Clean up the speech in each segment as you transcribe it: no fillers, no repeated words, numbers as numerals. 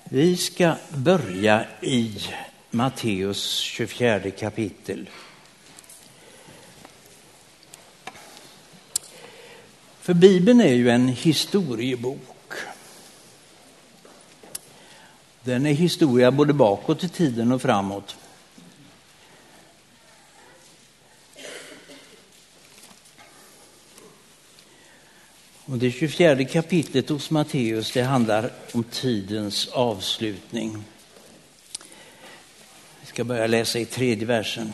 Vi ska börja i Matteus 24 kapitel. För Bibeln är ju en historiebok. Den är historia både bakåt i tiden och framåt. Och det 24 kapitlet hos Matteus, det handlar om tidens avslutning. Vi ska börja läsa i 3:e versen.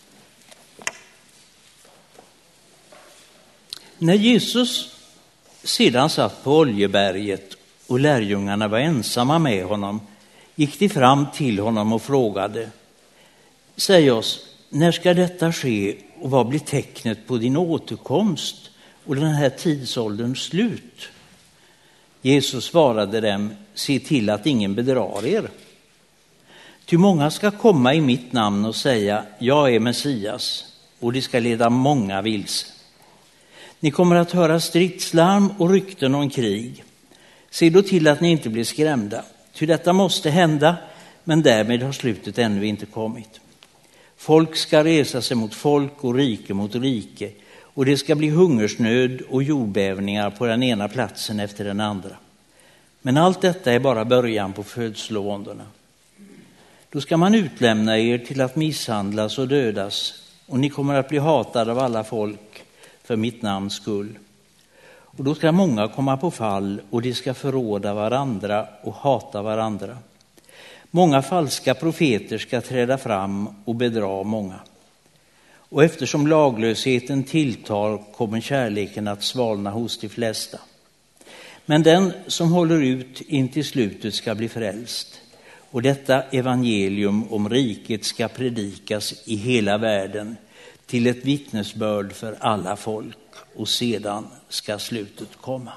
När Jesus sedan satt på Oljeberget och lärjungarna var ensamma med honom, gick de fram till honom och frågade: Säg oss, när ska detta ske och vad blir tecknet på din återkomst och den här tidsålderns slut? Jesus svarade dem: se till att ingen bedrar er. Ty många ska komma i mitt namn och säga: jag är Messias, och de ska leda många vilse. Ni kommer att höra stridslarm och rykten om krig. Se då till att ni inte blir skrämda, ty detta måste hända, men därmed har slutet ännu inte kommit. Folk ska resa sig mot folk och rike mot rike, och det ska bli hungersnöd och jordbävningar på den ena platsen efter den andra. Men allt detta är bara början på födslovåndorna. Då ska man utlämna er till att misshandlas och dödas, och ni kommer att bli hatade av alla folk för mitt namns skull. Och då ska många komma på fall, och de ska förråda varandra och hata varandra. Många falska profeter ska träda fram och bedra många. Och eftersom laglösheten tilltar kommer kärleken att svalna hos de flesta. Men den som håller ut in till slutet ska bli frälst. Och detta evangelium om riket ska predikas i hela världen till ett vittnesbörd för alla folk, och sedan ska slutet komma.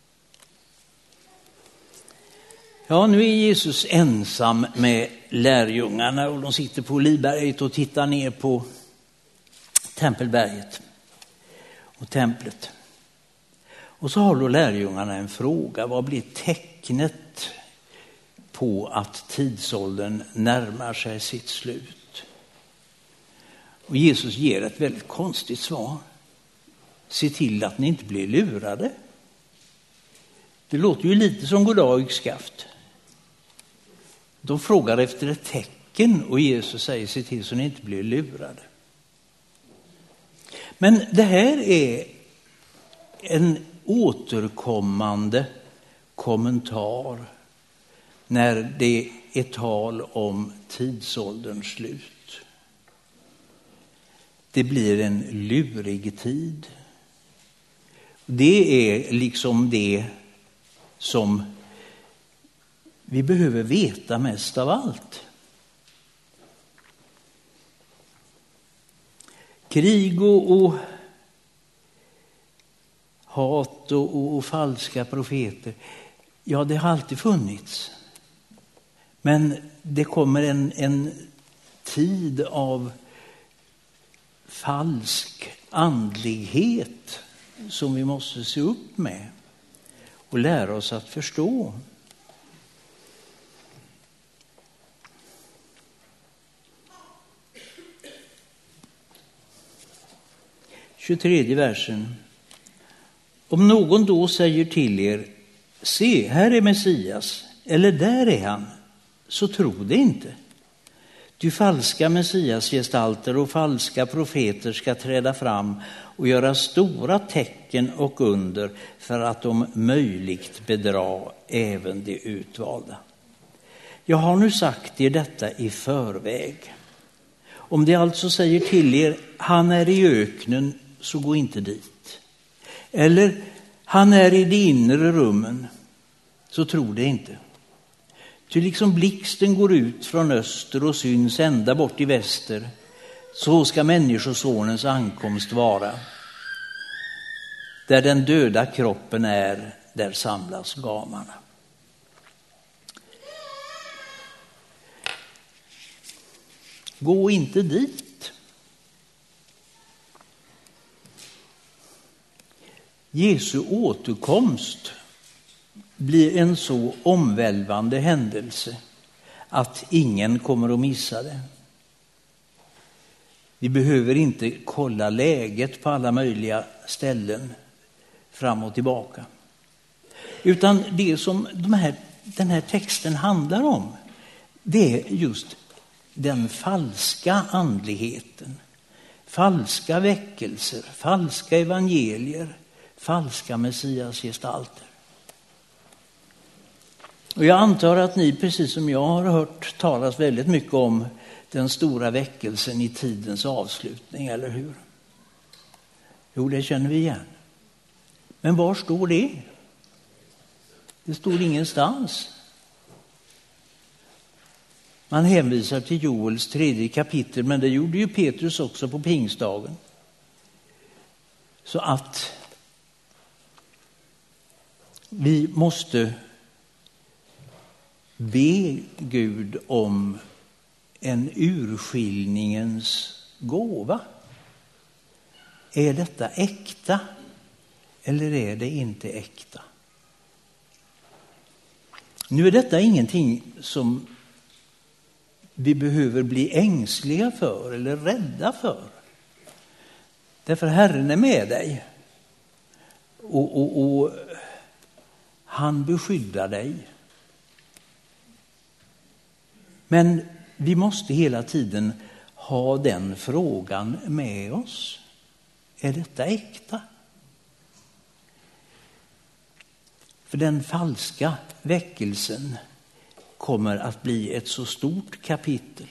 Ja, nu är Jesus ensam med lärjungarna och de sitter på Olivberget och tittar ner på Tempelberget och templet. Och så har då lärjungarna en fråga: vad blir tecknet på att tidsåldern närmar sig sitt slut? Och Jesus ger ett väldigt konstigt svar: se till att ni inte blir lurade. Det låter ju lite som goddag yxskaft. De frågar efter ett tecken och Jesus säger: se till så ni inte blir lurade. Men det här är en återkommande kommentar när det är tal om tidsålderns slut. Det blir en lurig tid. Det är liksom det som vi behöver veta mest av allt. Krig och hat och falska profeter, ja, det har alltid funnits. Men det kommer en tid av falsk andlighet som vi måste se upp med och lära oss att förstå. –23 versen. Om någon då säger till er: se, här är Messias, eller där är han, så tro det inte. Ty falska Messiasgestalter och falska profeter ska träda fram och göra stora tecken och under för att om möjligt bedra även de utvalda. Jag har nu sagt er detta i förväg. Om de alltså säger till er: han är i öknen, så gå inte dit. Eller: han är i de inre rummen, så tro det inte. Ty liksom blixten går ut från öster och syns ända bort i väster, så ska människosonens ankomst vara. Där den döda kroppen är, där samlas gamarna. Gå inte dit. Jesu återkomst, blir en så omvälvande händelse att ingen kommer att missa det. Vi behöver inte kolla läget på alla möjliga ställen fram och tillbaka. Utan det som den här texten handlar om, det är just den falska andligheten. Falska väckelser, falska evangelier, falska messiasgestalter. Och jag antar att ni, precis som jag, har hört talas väldigt mycket om den stora väckelsen i tidens avslutning, eller hur? Jo, det känner vi igen. Men var står det? Det står ingenstans. Man hänvisar till Joels 3:e kapitel, men det gjorde ju Petrus också på pingstdagen. Så att vi måste be Gud om en urskiljningens gåva. Är detta äkta eller är det inte äkta? Nu är detta ingenting som vi behöver bli ängsliga för eller rädda för. Därför Herren är med dig och han beskyddar dig. Men vi måste hela tiden ha den frågan med oss. Är detta äkta? För den falska väckelsen kommer att bli ett så stort kapitel.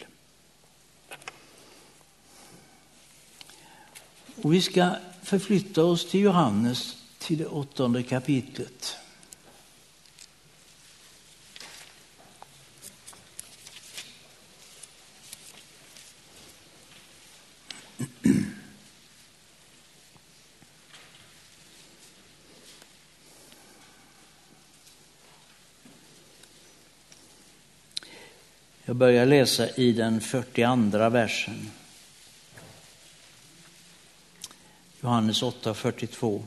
Och vi ska förflytta oss till Johannes, till det 8:e kapitlet. Jag börjar läsa i den 42:a versen. Johannes 8:42.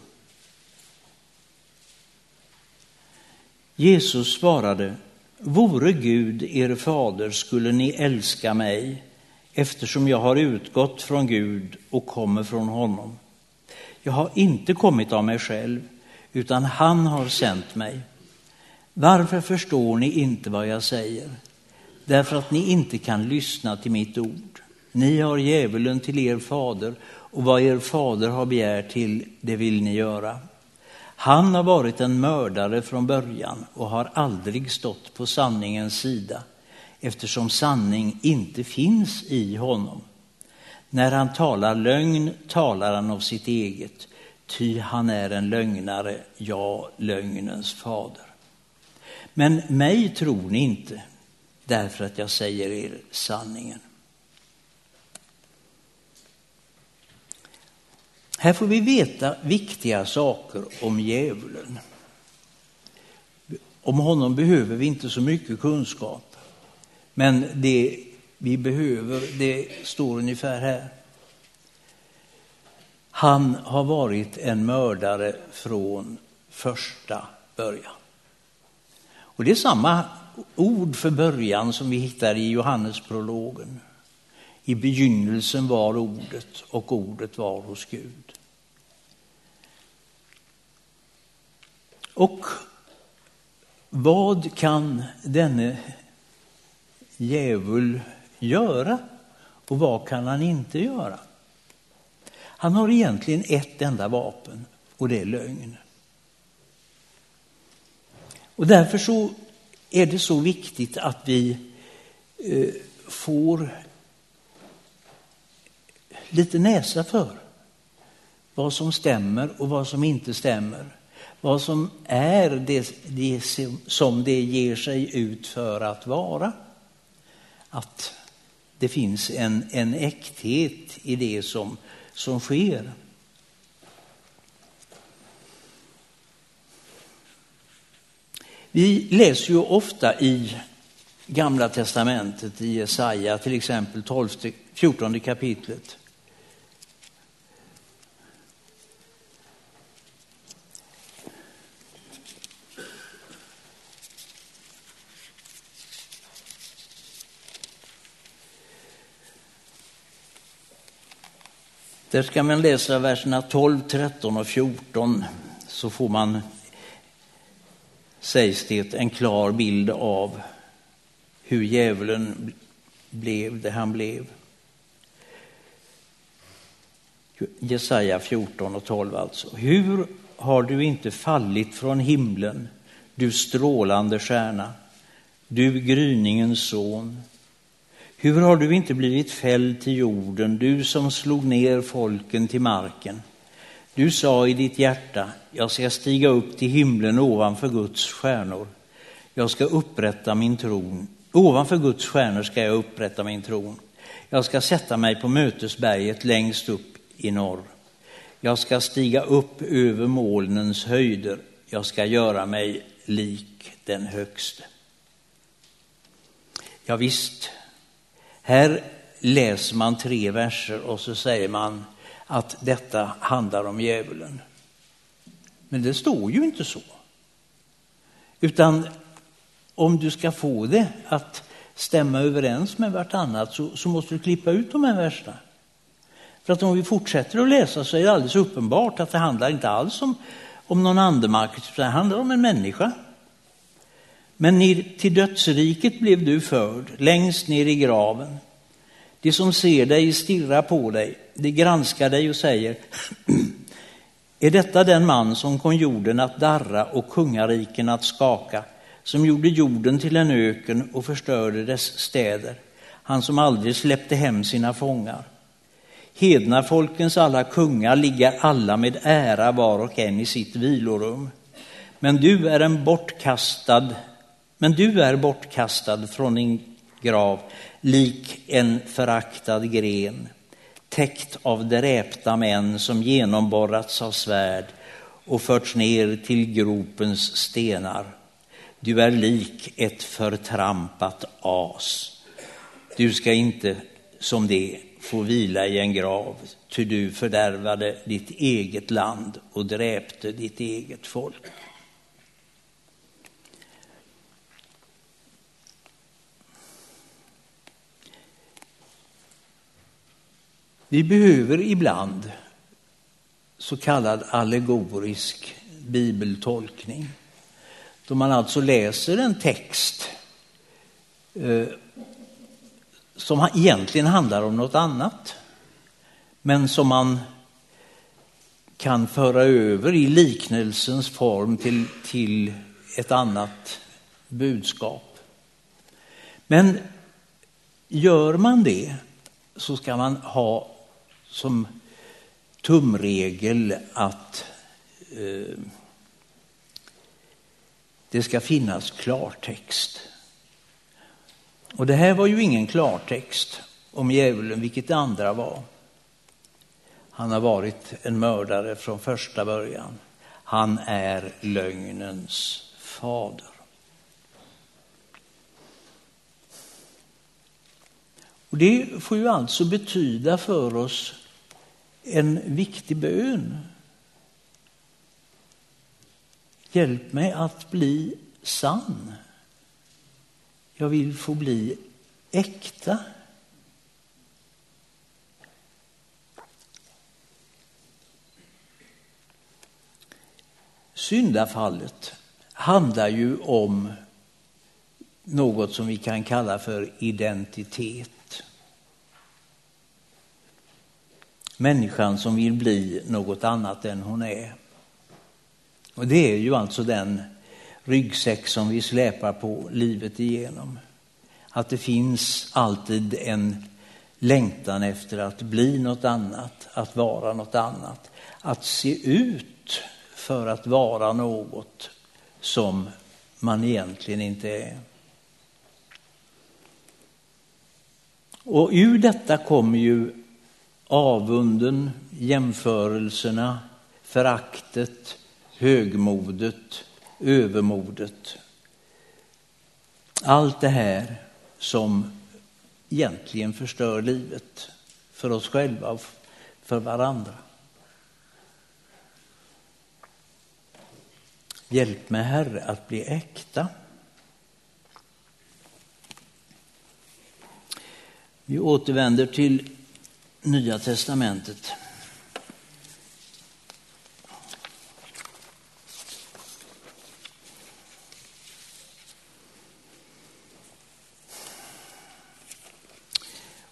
Jesus svarade: vore Gud er fader skulle ni älska mig, eftersom jag har utgått från Gud och kommer från honom. Jag har inte kommit av mig själv, utan han har sänt mig. Varför förstår ni inte vad jag säger? Därför att ni inte kan lyssna till mitt ord. Ni har djävulen till er fader, och vad er fader har begärt till, det vill ni göra. Han har varit en mördare från början och har aldrig stått på sanningens sida, eftersom sanning inte finns i honom. När han talar lögn talar han av sitt eget, ty han är en lögnare, ja, lögnens fader. Men mig tror ni inte, därför att jag säger er sanningen. Här får vi veta viktiga saker om djävulen. Om honom behöver vi inte så mycket kunskap. Men det vi behöver, det står ungefär här. Han har varit en mördare från första början. Och det är samma ord för början som vi hittar i Johannesprologen. I begynnelsen var ordet, och ordet var hos Gud. Och vad kan denne djävul göra och vad kan han inte göra? Han har egentligen ett enda vapen, och det är lögn. Och därför så är det så viktigt att vi får lite näsa för vad som stämmer och vad som inte stämmer. Vad som är det som det ger sig ut för att vara. Att det finns en äkthet i det som sker. Vi läser ju ofta i Gamla testamentet, i Jesaja, till exempel 14:e kapitlet. Där ska man läsa verserna 12, 13 och 14, så får man, sägs det, en klar bild av hur djävulen blev det han blev. Jesaja 14 och 12 alltså. Hur har du inte fallit från himlen, du strålande stjärna, du gryningens son? Hur har du inte blivit fälld till jorden, du som slog ner folken till marken? Du sa i ditt hjärta, jag ska stiga upp till himlen ovanför Guds stjärnor. Jag ska upprätta min tron. Ovanför Guds stjärnor ska jag upprätta min tron. Jag ska sätta mig på mötesberget längst upp i norr. Jag ska stiga upp över molnens höjder. Jag ska göra mig lik den högste. Ja visst, här läser man 3 verser och så säger man att detta handlar om djävulen. Men det står ju inte så. Utan om du ska få det att stämma överens med vartannat så måste du klippa ut de här verserna. För att om vi fortsätter att läsa så är det alldeles uppenbart att det handlar inte alls om någon andemakt, utan det handlar om en människa. Men till dödsriket blev du förd, längst ner i graven. De som ser dig stirrar på dig, de granskar dig och säger: är detta den man som kom jorden att darra och kungariken att skaka, som gjorde jorden till en öken och förstörde dess städer, han som aldrig släppte hem sina fångar? Hedna folkens alla kungar ligger alla med ära var och en i sitt vilorum. Men du är bortkastad från din grav, lik en föraktad gren, täckt av dräpta män som genomborrats av svärd och förts ner till gropens stenar. Du är lik ett förtrampat as. Du ska inte som det få vila i en grav, ty du fördärvade ditt eget land och dräpte ditt eget folk. Vi behöver ibland så kallad allegorisk bibeltolkning. Då man alltså läser en text som egentligen handlar om något annat, men som man kan föra över i liknelsens form till ett annat budskap. Men gör man det så ska man ha som tumregel att det ska finnas klartext. Och det här var ju ingen klartext om djävulen, vilket det andra var. Han har varit en mördare från första början. Han är lögnens fader. Och det får ju alltså betyda för oss en viktig bön. Hjälp mig att bli sann. Jag vill få bli äkta. Syndafallet handlar ju om något som vi kan kalla för identitet. Människan som vill bli något annat än hon är. Och det är ju alltså den ryggsäck som vi släpar på livet igenom. Att det finns alltid en längtan efter att bli något annat, att vara något annat. Att se ut för att vara något som man egentligen inte är. Och ur detta kommer ju avunden, jämförelserna, föraktet, högmodet, övermodet. Allt det här som egentligen förstör livet för oss själva och för varandra. Hjälp mig, Herre, att bli äkta. Vi återvänder till Nya testamentet.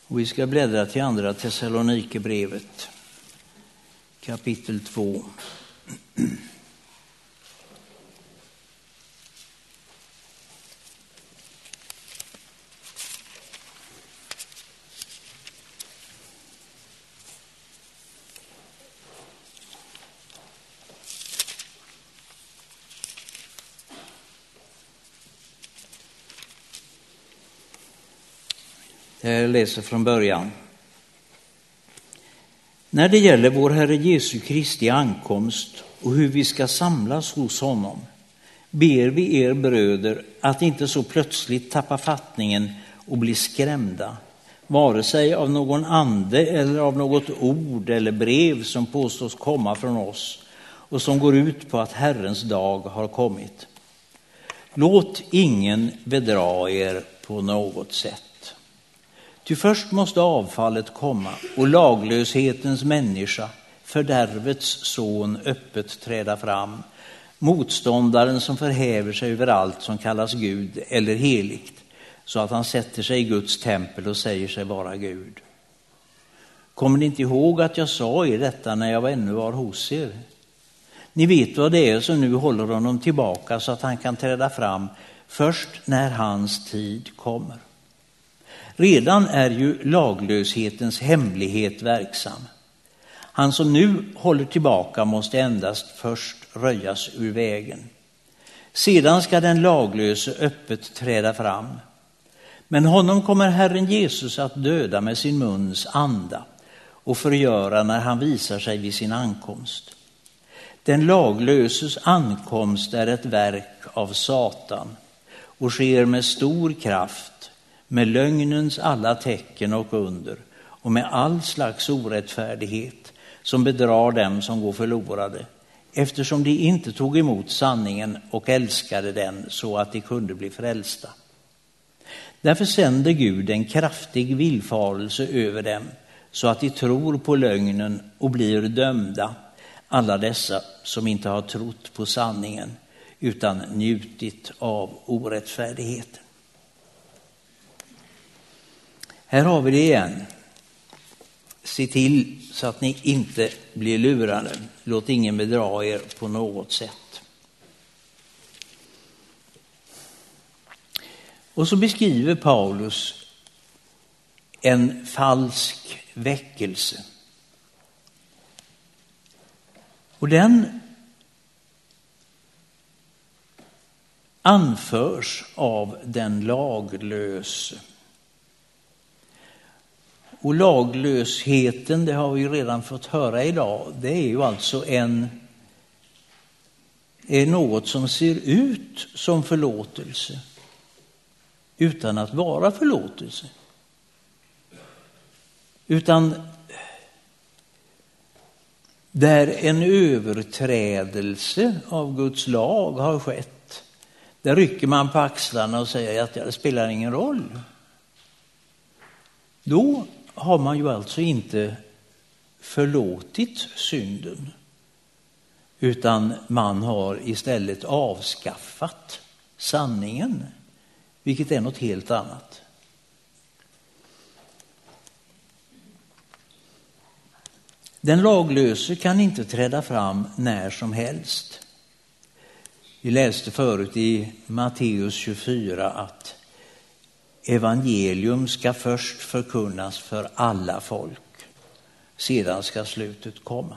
Och vi ska bläddra till andra Thessalonikerbrevet, kapitel 2. Jag läser från början. När det gäller vår Herre Jesu Kristi ankomst och hur vi ska samlas hos honom, ber vi er bröder att inte så plötsligt tappa fattningen och bli skrämda, vare sig av någon ande eller av något ord eller brev som påstås komma från oss och som går ut på att Herrens dag har kommit. Låt ingen bedra er på något sätt. Ty först måste avfallet komma och laglöshetens människa, fördärvets son, öppet träda fram. Motståndaren som förhäver sig över allt som kallas Gud eller heligt, så att han sätter sig i Guds tempel och säger sig vara Gud. Kommer ni inte ihåg att jag sa er detta när jag ännu var hos er? Ni vet vad det är som nu håller honom tillbaka så att han kan träda fram först när hans tid kommer. Redan är ju laglöshetens hemlighet verksam. Han som nu håller tillbaka måste endast först röjas ur vägen. Sedan ska den laglöse öppet träda fram. Men honom kommer Herren Jesus att döda med sin muns anda och förgöra när han visar sig vid sin ankomst. Den laglöses ankomst är ett verk av Satan och sker med stor kraft, med lögnens alla tecken och under och med all slags orättfärdighet som bedrar dem som går förlorade, eftersom de inte tog emot sanningen och älskade den så att de kunde bli frälsta. Därför sänder Gud en kraftig villfarelse över dem så att de tror på lögnen och blir dömda, alla dessa som inte har trott på sanningen utan njutit av orättfärdigheten. Här har vi det igen. Se till så att ni inte blir lurade. Låt ingen bedra er på något sätt. Och så beskriver Paulus en falsk väckelse. Och den anförs av den laglöse. Och laglösheten, det har vi redan fått höra idag, det är ju alltså är något som ser ut som förlåtelse utan att vara förlåtelse. Utan där en överträdelse av Guds lag har skett, där rycker man på axlarna och säger att det spelar ingen roll. Då har man ju alltså inte förlåtit synden, utan man har istället avskaffat sanningen, vilket är något helt annat. Den laglöse kan inte träda fram när som helst. Vi läste förut i Matteus 24 att evangelium ska först förkunnas för alla folk. Sedan ska slutet komma.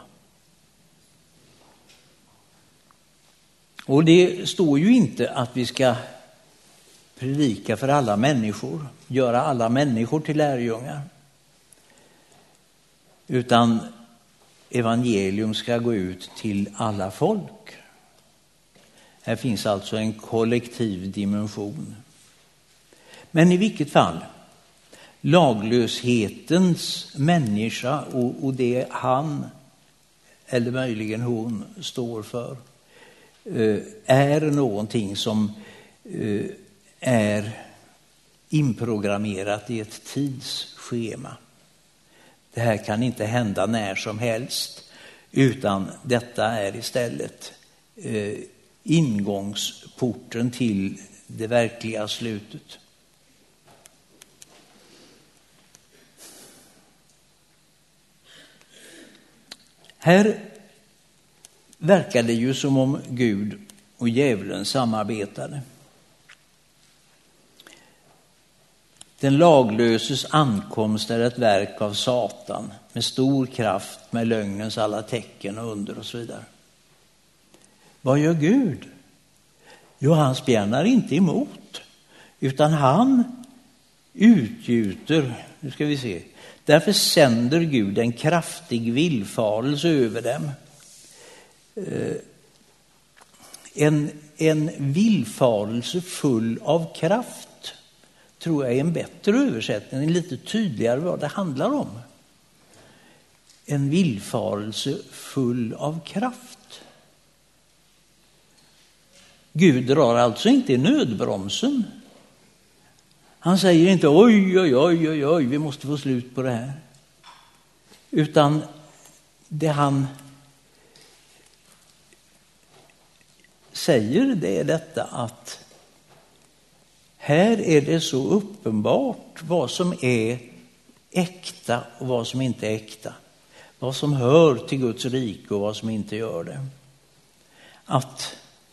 Och det står ju inte att vi ska predika för alla människor, göra alla människor till lärjungar. Utan evangelium ska gå ut till alla folk. Här finns alltså en kollektiv dimension. Men i vilket fall, laglöshetens människa och det han eller möjligen hon står för är någonting som är inprogrammerat i ett tidsschema. Det här kan inte hända när som helst, utan detta är istället ingångsporten till det verkliga slutet. Här verkar det ju som om Gud och djävulen samarbetade. Den laglöses ankomst är ett verk av Satan med stor kraft, med lögnens alla tecken och under och så vidare. Vad gör Gud? Jo, han spjärnar inte emot, utan han utgjuter, nu ska vi se, därför sänder Gud en kraftig villfarelse över dem. En villfarelse full av kraft tror jag är en bättre översättning, en lite tydligare vad det handlar om. En villfarelse full av kraft. Gud drar alltså inte i nödbromsen. Han säger inte oj, vi måste få slut på det här. Utan det han säger, det är detta att här är det så uppenbart vad som är äkta och vad som inte är äkta. Vad som hör till Guds rike och vad som inte gör det. Att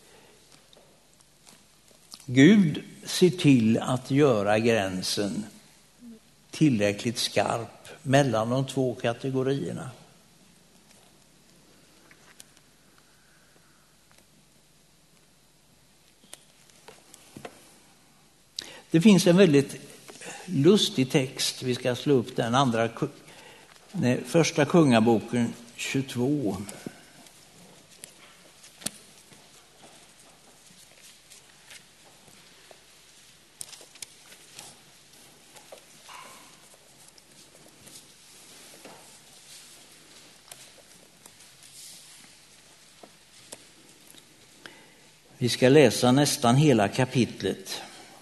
Gud ser till att göra gränsen tillräckligt skarp mellan de två kategorierna. Det finns en väldigt lustig text, vi ska slå upp den första kungaboken 22. Vi ska läsa nästan hela kapitlet.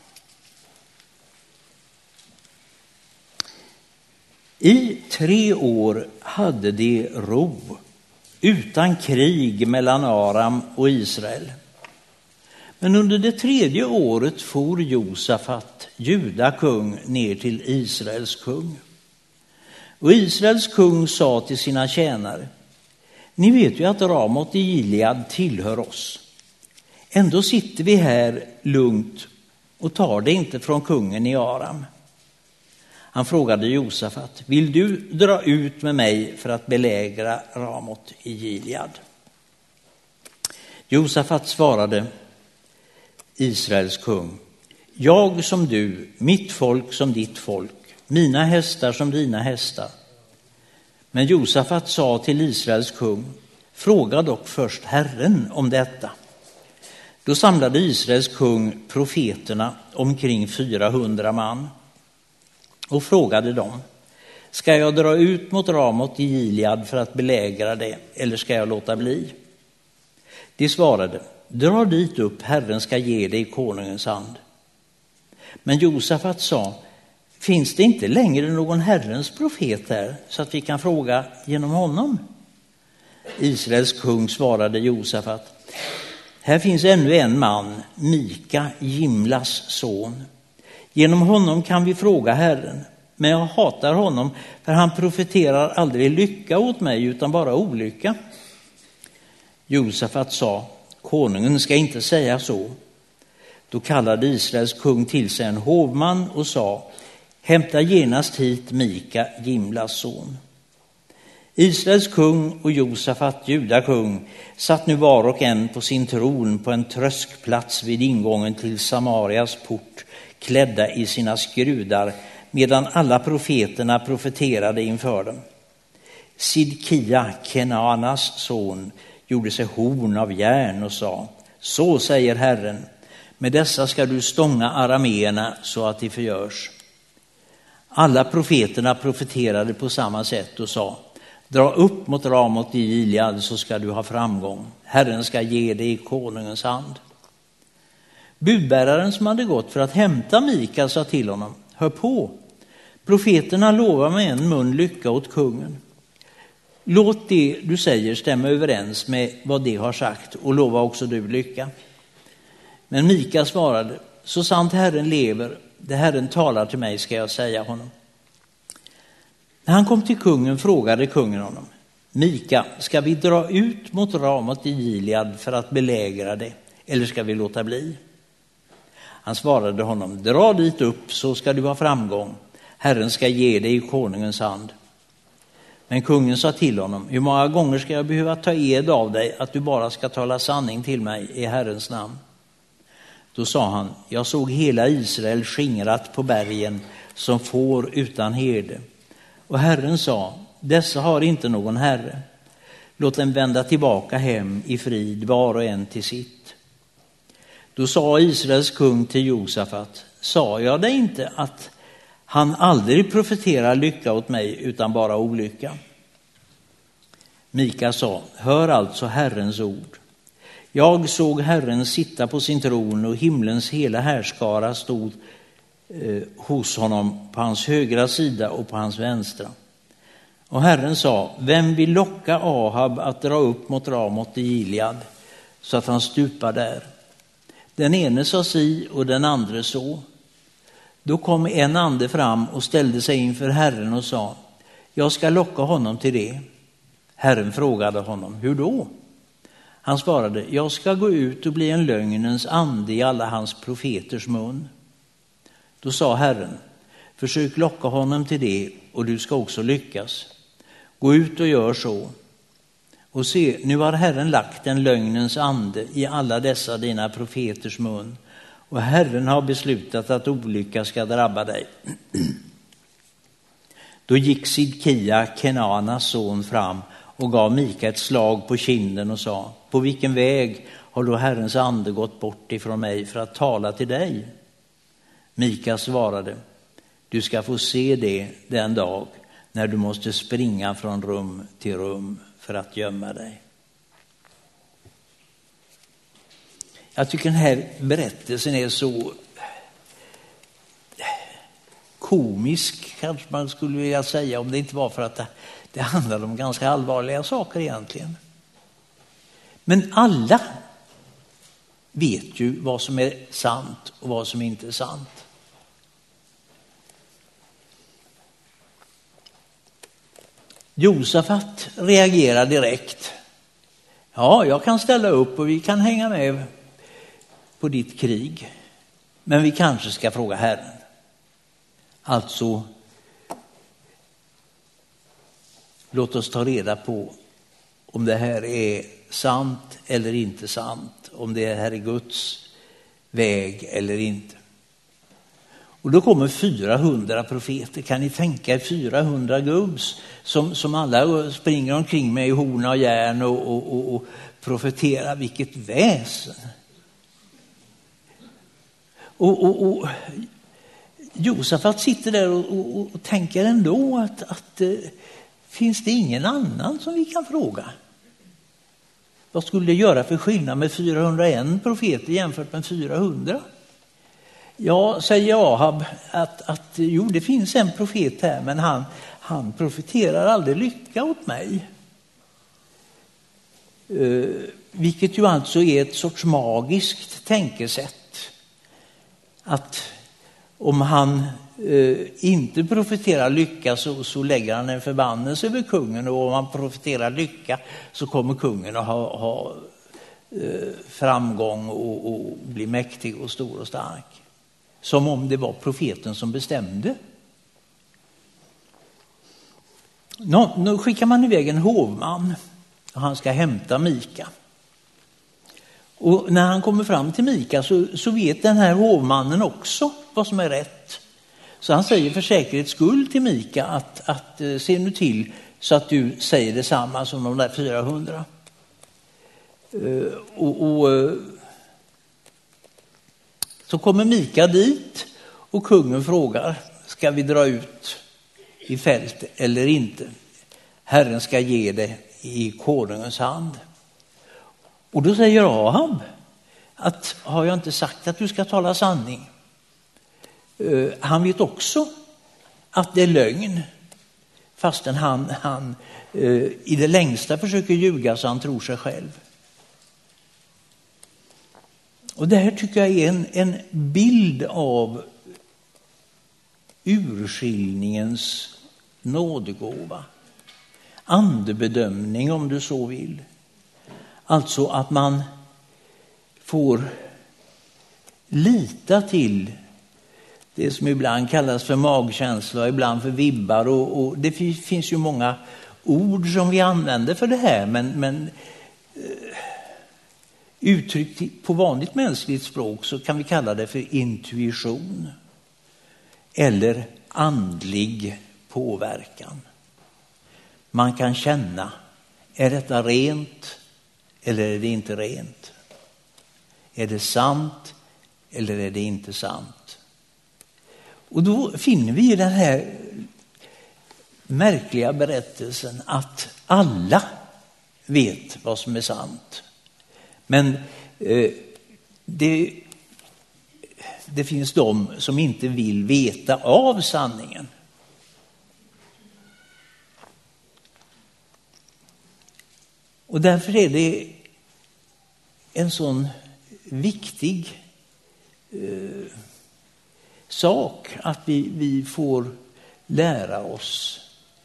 I 3 år hade de ro utan krig mellan Aram och Israel. Men under det 3:e året for Josafat, Juda kung, ner till Israels kung. Och Israels kung sa till sina tjänare: ni vet ju att Ramot i Gilead tillhör oss. Ändå sitter vi här lugnt och tar det inte från kungen i Aram. Han frågade Josafat: vill du dra ut med mig för att belägra Ramot i Gilead? Josafat svarade Israels kung: jag som du, mitt folk som ditt folk, mina hästar som dina hästar. Men Josafat sa till Israels kung: fråga dock först Herren om detta. Då samlade Israels kung profeterna omkring 400 man och frågade dem: ska jag dra ut mot Ramot i Gilead för att belägra det, eller ska jag låta bli? De svarade: dra dit upp, Herren ska ge dig i konungens hand. Men Josafat sa: finns det inte längre någon Herrens profet här så att vi kan fråga genom honom? Israels kung svarade Josafat: här finns ännu en man, Mika, Jimlas son. Genom honom kan vi fråga Herren, men jag hatar honom för han profeterar aldrig lycka åt mig utan bara olycka. Josafat sa: konungen ska inte säga så. Då kallade Israels kung till sig en hovman och sa: hämta genast hit Mika, Jimlas son. Israels kung och Josafat, Juda kung, satt nu var och en på sin tron på en tröskplats vid ingången till Samarias port, klädda i sina skrudar, medan alla profeterna profeterade inför dem. Sidkia, Kenanas son, gjorde sig horn av järn och sa: så säger Herren, med dessa ska du stånga arameerna så att de förgörs. Alla profeterna profeterade på samma sätt och sa: dra upp mot Ramot i Gilead så ska du ha framgång. Herren ska ge dig i konungens hand. Budbäraren som hade gått för att hämta Mika sa till honom: hör på, profeterna lovar med en mun lycka åt kungen. Låt det du säger stämma överens med vad de har sagt och lova också du lycka. Men Mika svarade: så sant Herren lever, det Herren talar till mig ska jag säga honom. När han kom till kungen frågade kungen honom: Mika, ska vi dra ut mot Ramot i Gilead för att belägra det, eller ska vi låta bli? Han svarade honom, dra dit upp så ska du ha framgång. Herren ska ge dig i konungens hand. Men kungen sa till honom, hur många gånger ska jag behöva ta ed av dig att du bara ska tala sanning till mig i Herrens namn? Då sa han, jag såg hela Israel skingrat på bergen som får utan herde. Och Herren sa, dessa har inte någon herre. Låt dem vända tillbaka hem i frid, var och en till sitt. Då sa Israels kung till Josafat, sa jag dig inte att han aldrig profeterar lycka åt mig utan bara olycka? Mika sa, hör alltså Herrens ord. Jag såg Herren sitta på sin tron och himlens hela härskara stod hos honom på hans högra sida och på hans vänstra. Och Herren sa, vem vill locka Ahab att dra upp mot Ramot i Gilead så att han stupar där? Den ene sa si och den andra så. Då kom en ande fram och ställde sig inför Herren och sa, jag ska locka honom till det. Herren frågade honom, hur då? Han svarade, jag ska gå ut och bli en lögnens ande i alla hans profeters mun. Då sa Herren, försök locka honom till det och du ska också lyckas. Gå ut och gör så. Och se, nu har Herren lagt en lögnens ande i alla dessa dina profeters mun. Och Herren har beslutat att olycka ska drabba dig. Då gick Sidkia, Kenanas son, fram och gav Mika ett slag på kinden och sa, på vilken väg har då Herrens ande gått bort ifrån mig för att tala till dig? Mika svarade, du ska få se det den dag när du måste springa från rum till rum för att gömma dig. Jag tycker den här berättelsen är så komisk, kanske man skulle vilja säga, om det inte var för att det handlar om ganska allvarliga saker egentligen. Men alla vet ju vad som är sant och vad som inte är sant. Josafat reagerar direkt. Ja, jag kan ställa upp och vi kan hänga med på ditt krig. Men vi kanske ska fråga Herren. Alltså, låt oss ta reda på om det här är sant eller inte sant. Om det här är Guds väg eller inte. Och då kommer 400 profeter. Kan ni tänka er 400 gubbs som alla springer omkring med i horn och järn och profeterar? Vilket väsen! Och Josafat sitter där och tänker ändå att finns det ingen annan som vi kan fråga? Vad skulle det göra för skillnad med 401 profeter jämfört med 400? Ja, säger Ahab att jo, det finns en profet här, men han profeterar aldrig lycka åt mig. Vilket ju alltså är ett sorts magiskt tänkesätt. Att om han inte profeterar lycka så lägger han en förbannelse över kungen, och om han profeterar lycka så kommer kungen att ha framgång och bli mäktig och stor och stark. Som om det var profeten som bestämde. Nu skickar man iväg en hovman och han ska hämta Mika. Och när han kommer fram till Mika så vet den här hovmannen också vad som är rätt. Så han säger för säkerhets skull till Mika att se nu till så att du säger detsamma som de där 400. Så kommer Mika dit och kungen frågar, ska vi dra ut i fält eller inte? Herren ska ge det i konungens hand. Och då säger Ahab att har jag inte sagt att du ska tala sanning? Han vet också att det är lögn, fastän han i det längsta försöker ljuga så han tror sig själv. Och det här tycker jag är en bild av urskiljningens nådegåva. andebedömning om du så vill. Alltså att man får lita till det som ibland kallas för magkänsla och ibland för vibbar. Och det finns ju många ord som vi använder för det här. Men uttryckt på vanligt mänskligt språk så kan vi kalla det för intuition. Eller andlig påverkan. Man kan känna, är detta rent eller är det inte rent? Är det sant eller är det inte sant? Och då finner vi i den här märkliga berättelsen att alla vet vad som är sant. Men det finns de som inte vill veta av sanningen. Och därför är det en sån viktig sak att vi får lära oss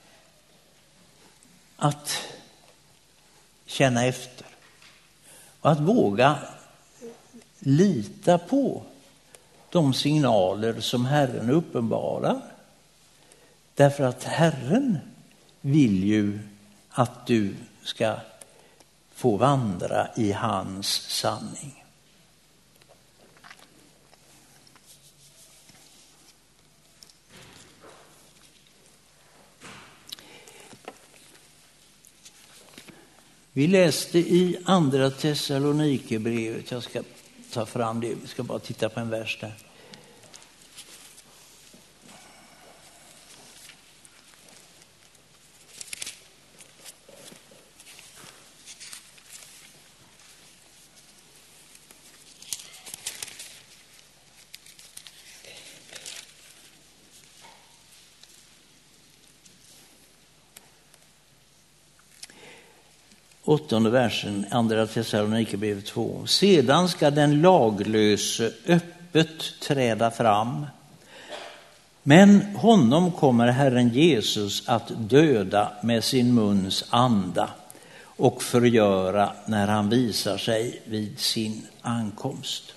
att känna efter. Och att våga lita på de signaler som Herren uppenbarar. Därför att Herren vill ju att du ska få vandra i hans sanning. Vi läste i andra Thessalonikerbrevet, jag ska ta fram det, vi ska bara titta på en vers där. Åttonde versen, andra Thessalonikerbrevet 2. Sedan ska den laglöse öppet träda fram. Men honom kommer Herren Jesus att döda med sin muns anda och förgöra när han visar sig vid sin ankomst.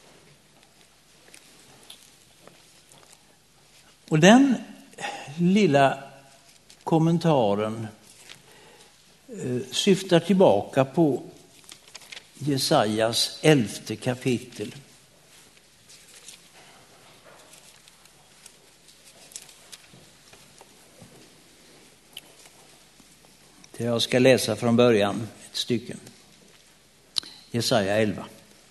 Och den lilla kommentaren syftar tillbaka på Jesajas 11:e kapitel. Det jag ska läsa från början ett stycke. Jesaja 11.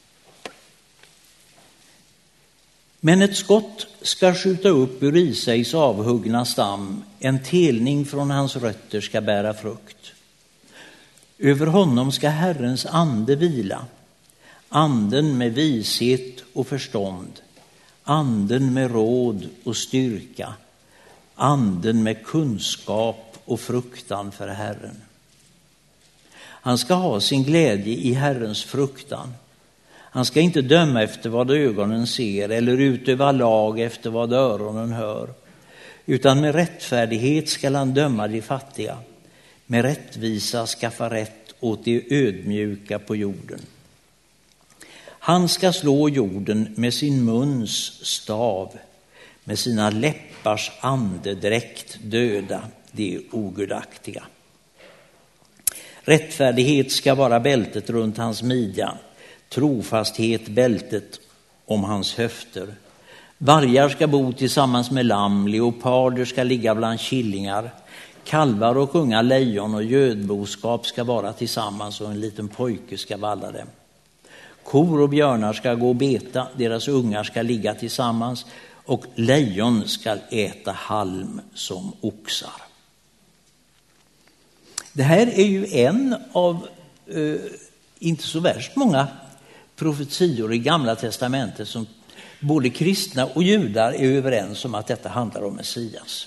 Men ett skott ska skjuta upp ur Isais avhuggna stam, en telning från hans rötter ska bära frukt. Över honom ska Herrens ande vila, anden med vishet och förstånd, anden med råd och styrka, anden med kunskap och fruktan för Herren. Han ska ha sin glädje i Herrens fruktan. Han ska inte döma efter vad ögonen ser eller utöva lag efter vad öronen hör, utan med rättfärdighet ska han döma de fattiga. Med rättvisa skaffa rätt åt de ödmjuka på jorden. Han ska slå jorden med sin muns stav, med sina läppars andedräkt döda de ogudaktiga. Rättfärdighet ska vara bältet runt hans midja, trofasthet bältet om hans höfter. Vargar ska bo tillsammans med lamm, leoparder ska ligga bland killingar. Kalvar och unga lejon och gödboskap ska vara tillsammans och en liten pojke ska valla dem. Kor och björnar ska gå och beta, deras ungar ska ligga tillsammans och lejon ska äta halm som oxar. Det här är ju en av inte så värst många profetior i Gamla testamentet som både kristna och judar är överens om att detta handlar om Messias.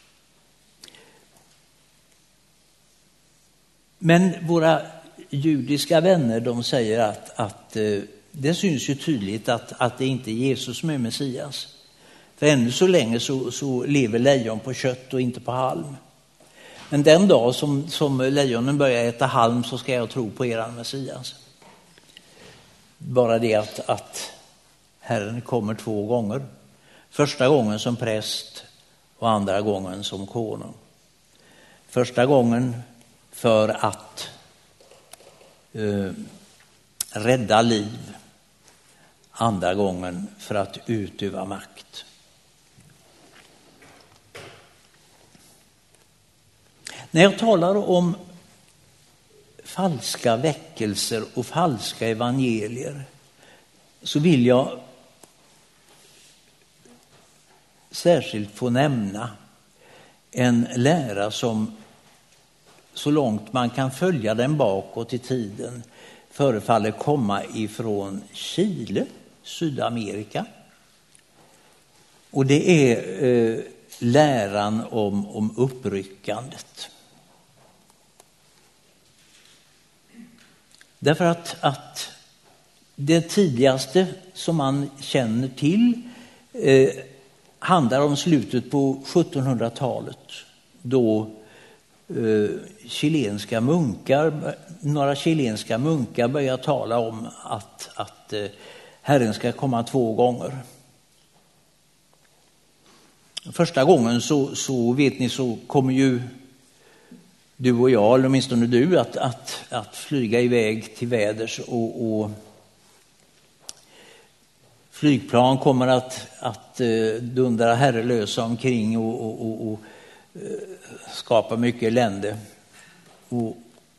Men våra judiska vänner, de säger att det syns ju tydligt att det inte är Jesus som är Messias. För ännu så länge så lever lejon på kött och inte på halm. Men den dag som lejonen börjar äta halm så ska jag tro på eran Messias. Bara det att Herren kommer 2 gånger. Första gången som präst och andra gången som konung. Första gången för att rädda liv. Andra gången för att utöva makt. När jag talar om falska väckelser och falska evangelier så vill jag särskilt få nämna en lära som så långt man kan följa den bakåt i tiden förefaller komma ifrån Chile, Sydamerika. Och det är läran om uppryckandet. Därför att det tidigaste som man känner till handlar om slutet på 1700-talet då några chilenska munkar börjar tala om att Herren ska komma 2 gånger. Första gången så vet ni så kommer ju du och jag, eller åtminstone du, att flyga iväg till väders och flygplan kommer att dundra herrelösa omkring och skapa mycket elände. Och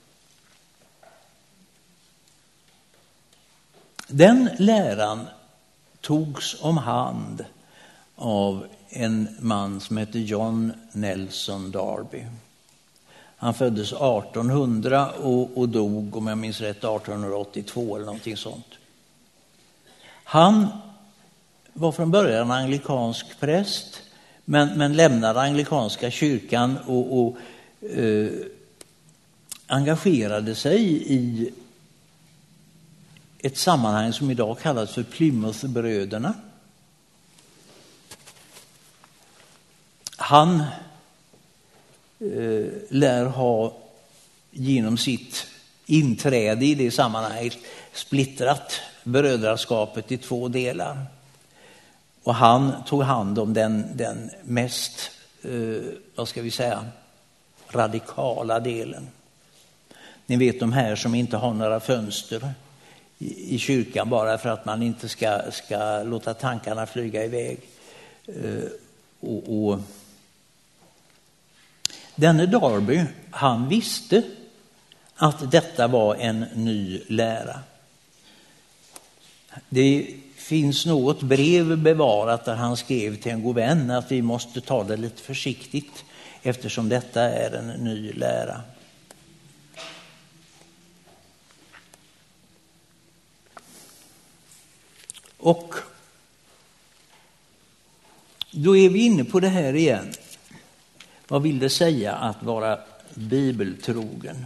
den läran togs om hand av en man som heter John Nelson Darby. Han föddes 1800 och dog, om jag minns rätt, 1882 eller någonting sånt. Han var från början anglikansk präst men lämnade anglikanska kyrkan och engagerade sig i ett sammanhang som idag kallas för Plymouthbröderna. Han lär ha genom sitt inträde i det sammanhanget splittrat brödraskapet i 2 delar. Och han tog hand om den mest, radikala delen. Ni vet de här som inte har några fönster i kyrkan bara för att man inte ska låta tankarna flyga iväg. Och denne Darby, han visste att detta var en ny lära. Det finns något brev bevarat där han skrev till en god vän att vi måste ta det lite försiktigt eftersom detta är en ny lära. Och då är vi inne på det här igen. Vad vill det säga att vara bibeltrogen?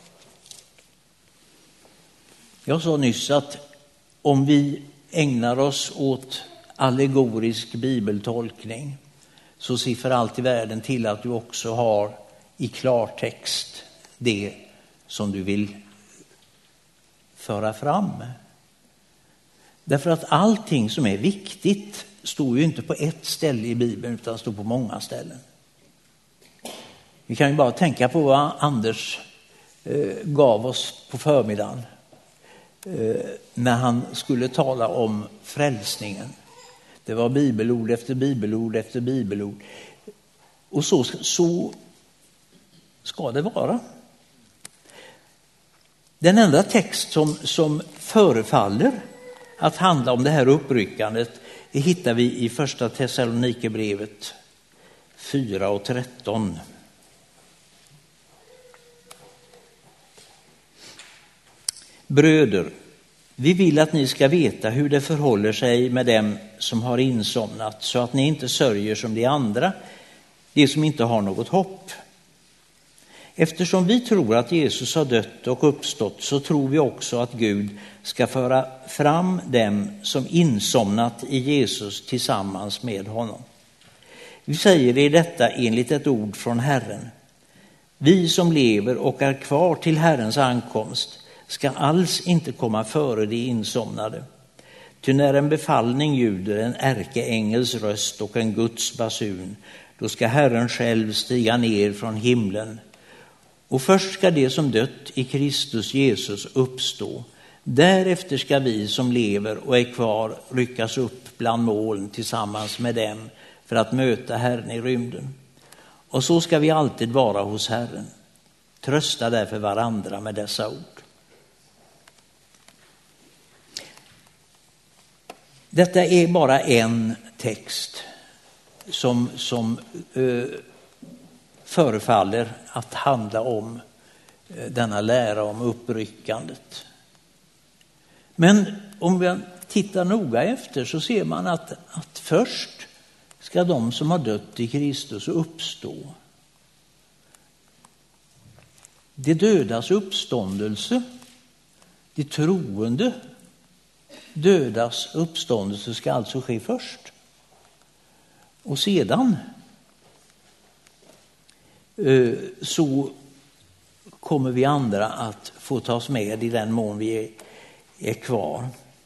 Jag sa nyss att om vi ägnar oss åt allegorisk bibeltolkning så ser för allt i världen till att du också har i klartext det som du vill föra fram. Därför att allting som är viktigt står ju inte på ett ställe i Bibeln utan står på många ställen. Vi kan ju bara tänka på vad Anders gav oss på förmiddagen när han skulle tala om frälsningen. Det var bibelord efter bibelord efter bibelord. Och så ska det vara. Den enda text som förefaller att handla om det här uppryckandet det hittar vi i första Thessalonikerbrevet 4:13. Bröder, vi vill att ni ska veta hur det förhåller sig med dem som har insomnat så att ni inte sörjer som de andra, de som inte har något hopp. Eftersom vi tror att Jesus har dött och uppstått så tror vi också att Gud ska föra fram dem som insomnat i Jesus tillsammans med honom. Vi säger det detta enligt ett ord från Herren. Vi som lever och är kvar till Herrens ankomst ska alls inte komma före de insomnade. Ty när en befallning ljuder, en ärkeängels röst och en Guds basun, då ska Herren själv stiga ner från himlen. Och först ska de som dött i Kristus Jesus uppstå. Därefter ska vi som lever och är kvar ryckas upp bland moln tillsammans med dem för att möta Herren i rymden. Och så ska vi alltid vara hos Herren. Trösta därför varandra med dessa ord. Detta är bara en text som förefaller att handla om denna lära om uppryckandet. Men om vi tittar noga efter så ser man att först ska de som har dött i Kristus uppstå. Det dödas uppståndelse, det troende dödas uppståndelse ska alltså ske först. Och sedan så kommer vi andra att få tas med i den mån vi är kvar.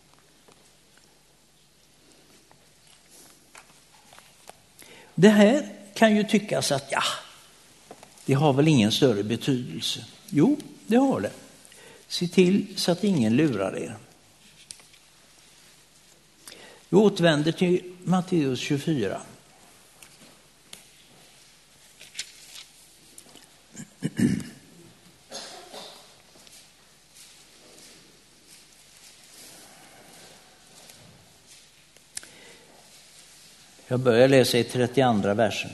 Det här kan ju tyckas att det har väl ingen större betydelse. Jo, det har det. Se till så att ingen lurar er. Vi återvänder till Matteus 24. Jag börjar läsa i 32 versen.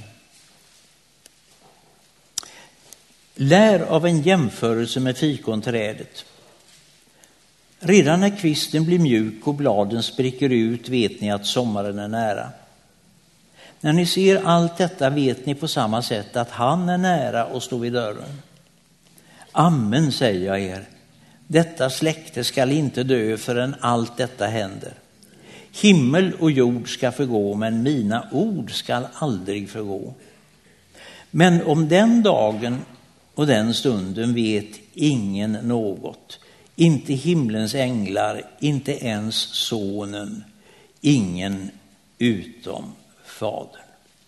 Lär av en jämförelse med fikonträdet. Redan när kvisten blir mjuk och bladen spricker ut vet ni att sommaren är nära. När ni ser allt detta vet ni på samma sätt att han är nära och står vid dörren. Amen, säger jag er. Detta släkte skall inte dö förrän allt detta händer. Himmel och jord ska förgå, men mina ord skall aldrig förgå. Men om den dagen och den stunden vet ingen något. Inte himlens änglar, inte ens sonen, ingen utom fadern.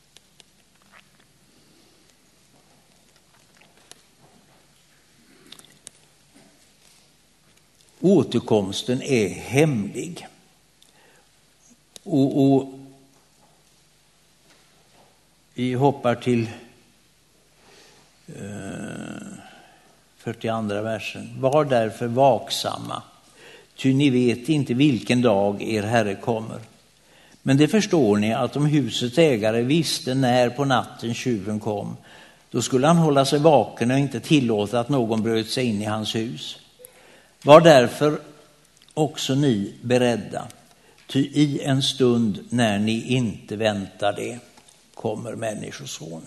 Återkomsten är hemlig. Och vi hoppar till 42 versen. Var därför vaksamma, ty ni vet inte vilken dag er Herre kommer. Men det förstår ni att om husets ägare visste när på natten tjuven kom, då skulle han hålla sig vaken och inte tillåta att någon bröt sig in i hans hus. Var därför också ni beredda, ty i en stund när ni inte väntar det kommer människosonen.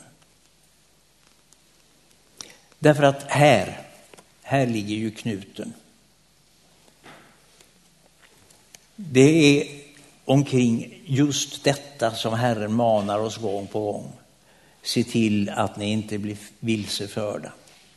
Därför att här ligger ju knuten. Det är omkring just detta som Herren manar oss gång på gång. Se till att ni inte blir vilseförda.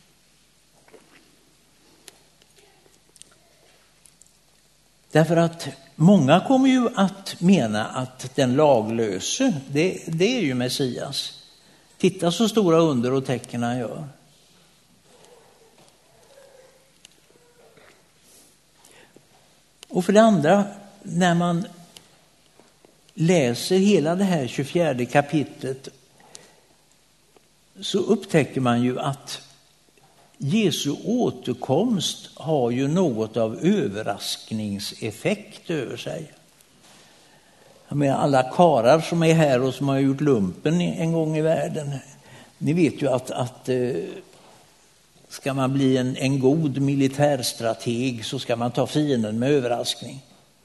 Därför att många kommer ju att mena att den laglöse, det är ju Messias. Titta så stora under och tecken han gör. Och för det andra, när man läser hela det här 24 kapitlet så upptäcker man ju att Jesu återkomst har ju något av överraskningseffekt över sig. Med alla karar som är här och som har gjort lumpen en gång i världen. Ni vet ju att ska man bli en god militärstrateg så ska man ta fienden med överraskning.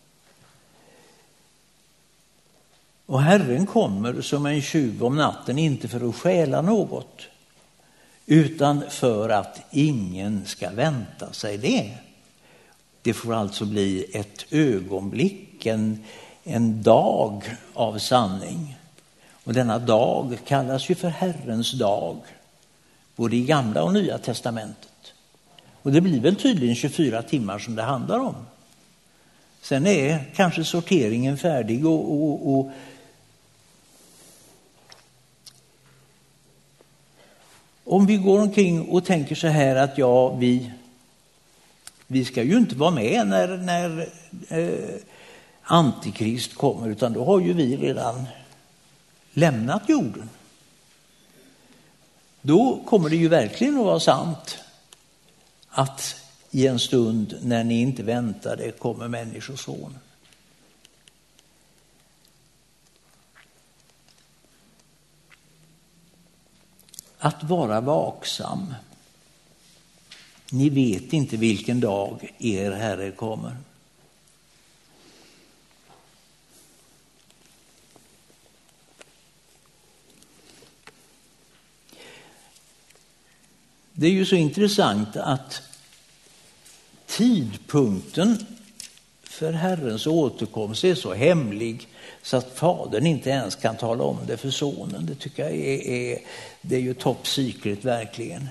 Och Herren kommer som en tjuv om natten, inte för att stjäla något, utan för att ingen ska vänta sig det. Det får alltså bli ett ögonblick, en dag av sanning. Och denna dag kallas ju för Herrens dag. både i Gamla och Nya testamentet. Och det blir väl tydligen 24 timmar som det handlar om. Sen är kanske sorteringen färdig och om vi går omkring och tänker så här att vi ska ju inte vara med när Antikrist kommer, utan då har ju vi redan lämnat jorden. Då kommer det ju verkligen att vara sant att i en stund när ni inte väntade kommer Människosonen. Att vara vaksam. Ni vet inte vilken dag er Herre kommer. Det är ju så intressant att tidpunkten för Herrens återkomst är så hemlig så att fadern inte ens kan tala om det för sonen. Det tycker jag det är ju top secret verkligen.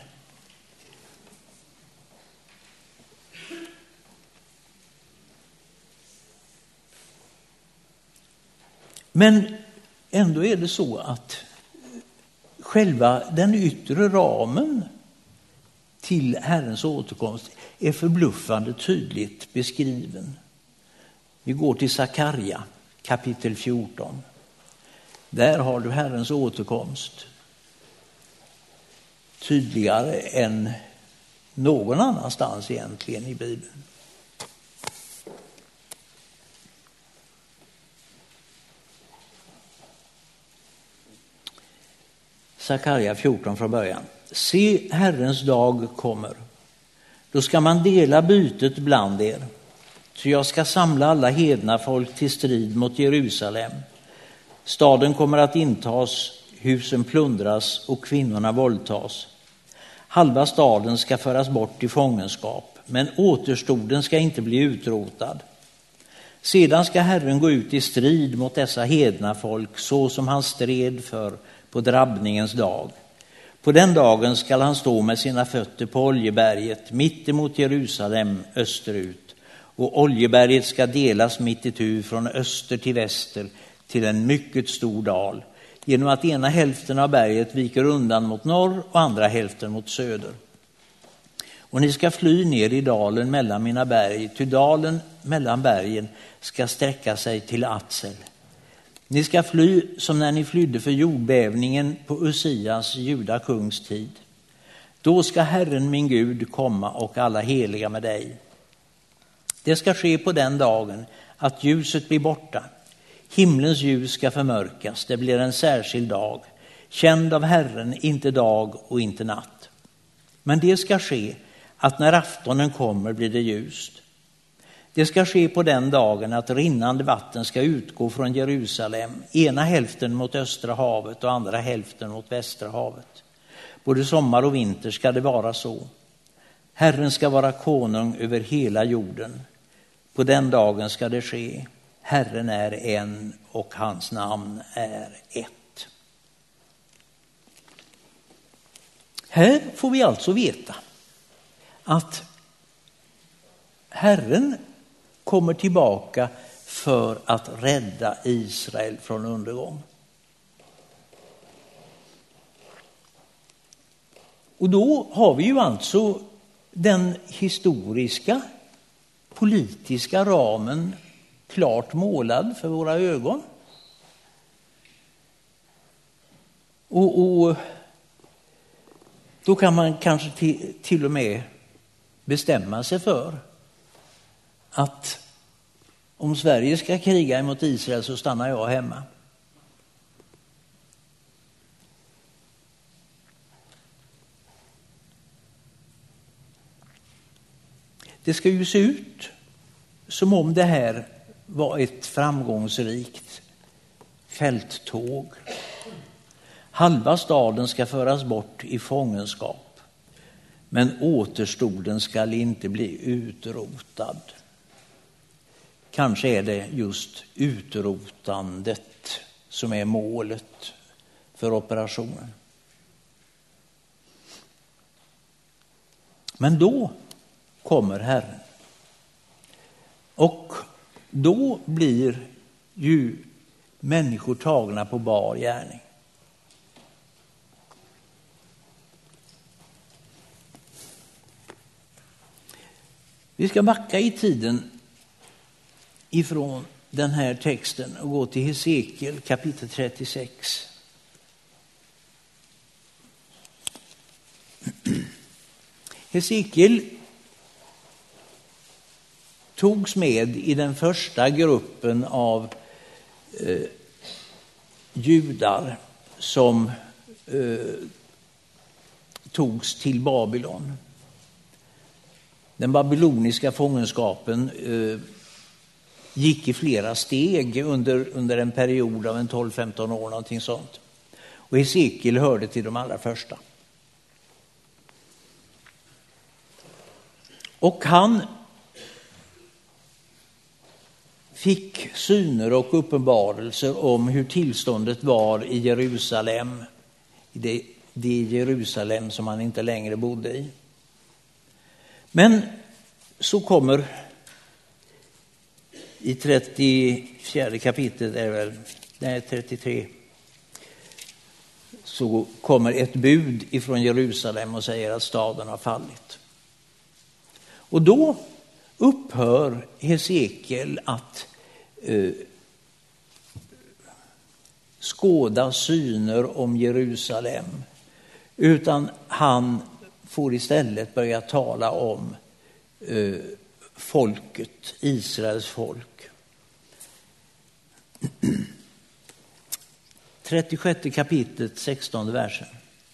Men ändå är det så att själva den yttre ramen till Herrens återkomst är förbluffande tydligt beskriven. Vi går till Sakarja kapitel 14. Där har du Herrens återkomst tydligare än någon annanstans egentligen i Bibeln. Sakarja 14 från början. Se, Herrens dag kommer. Då ska man dela bytet bland er. Så jag ska samla alla hedna folk till strid mot Jerusalem. Staden kommer att intas, husen plundras och kvinnorna våldtas. Halva staden ska föras bort i fångenskap, men återstoden ska inte bli utrotad. Sedan ska Herren gå ut i strid mot dessa hedna folk så som han stred för på drabbningens dag. På den dagen ska han stå med sina fötter på Oljeberget mitt emot Jerusalem österut. Och Oljeberget ska delas mitt itu från öster till väster till en mycket stor dal. Genom att ena hälften av berget viker undan mot norr och andra hälften mot söder. Och ni ska fly ner i dalen mellan mina berg, ty dalen mellan bergen ska sträcka sig till Atsel. Ni ska fly som när ni flydde för jordbävningen på Usias juda kungs tid. Då ska Herren min Gud komma och alla heliga med dig. Det ska ske på den dagen att ljuset blir borta. Himlens ljus ska förmörkas. Det blir en särskild dag. Känd av Herren, inte dag och inte natt. Men det ska ske att när aftonen kommer blir det ljust. Det ska ske på den dagen att rinnande vatten ska utgå från Jerusalem, ena hälften mot östra havet och andra hälften mot västra havet. Både sommar och vinter ska det vara så. Herren ska vara konung över hela jorden. På den dagen ska det ske. Herren är en och hans namn är ett. Här får vi alltså veta att Herren kommer tillbaka för att rädda Israel från undergång. Och då har vi ju alltså den historiska, politiska ramen klart målad för våra ögon. Och då kan man kanske till och med bestämma sig för att om Sverige ska kriga emot Israel så stannar jag hemma. Det ska ju se ut som om det här var ett framgångsrikt fälttåg. Halva staden ska föras bort i fångenskap, men återstoden ska inte bli utrotad. Kanske är det just utrotandet som är målet för operationen. Men då kommer Herren. Och då blir ju människor tagna på bar gärning. Vi ska backa i tiden ifrån den här texten och gå till Hesekiel kapitel 36. Hesekiel togs med i den första gruppen av judar som togs till Babylon. Den babyloniska fångenskapen gick i flera steg under en period av 12-15 år, någonting sånt. Och Hesekiel hörde till de allra första. Och han fick syner och uppenbarelser om hur tillståndet var i Jerusalem, i det Jerusalem som han inte längre bodde i. Men så kommer i 34 kapitlet, 33, så kommer ett bud ifrån Jerusalem och säger att staden har fallit. Och då upphör Hesekiel att skåda syner om Jerusalem, utan han får istället börja tala om folket, Israels folk. 36 kapitlet, 16 versen.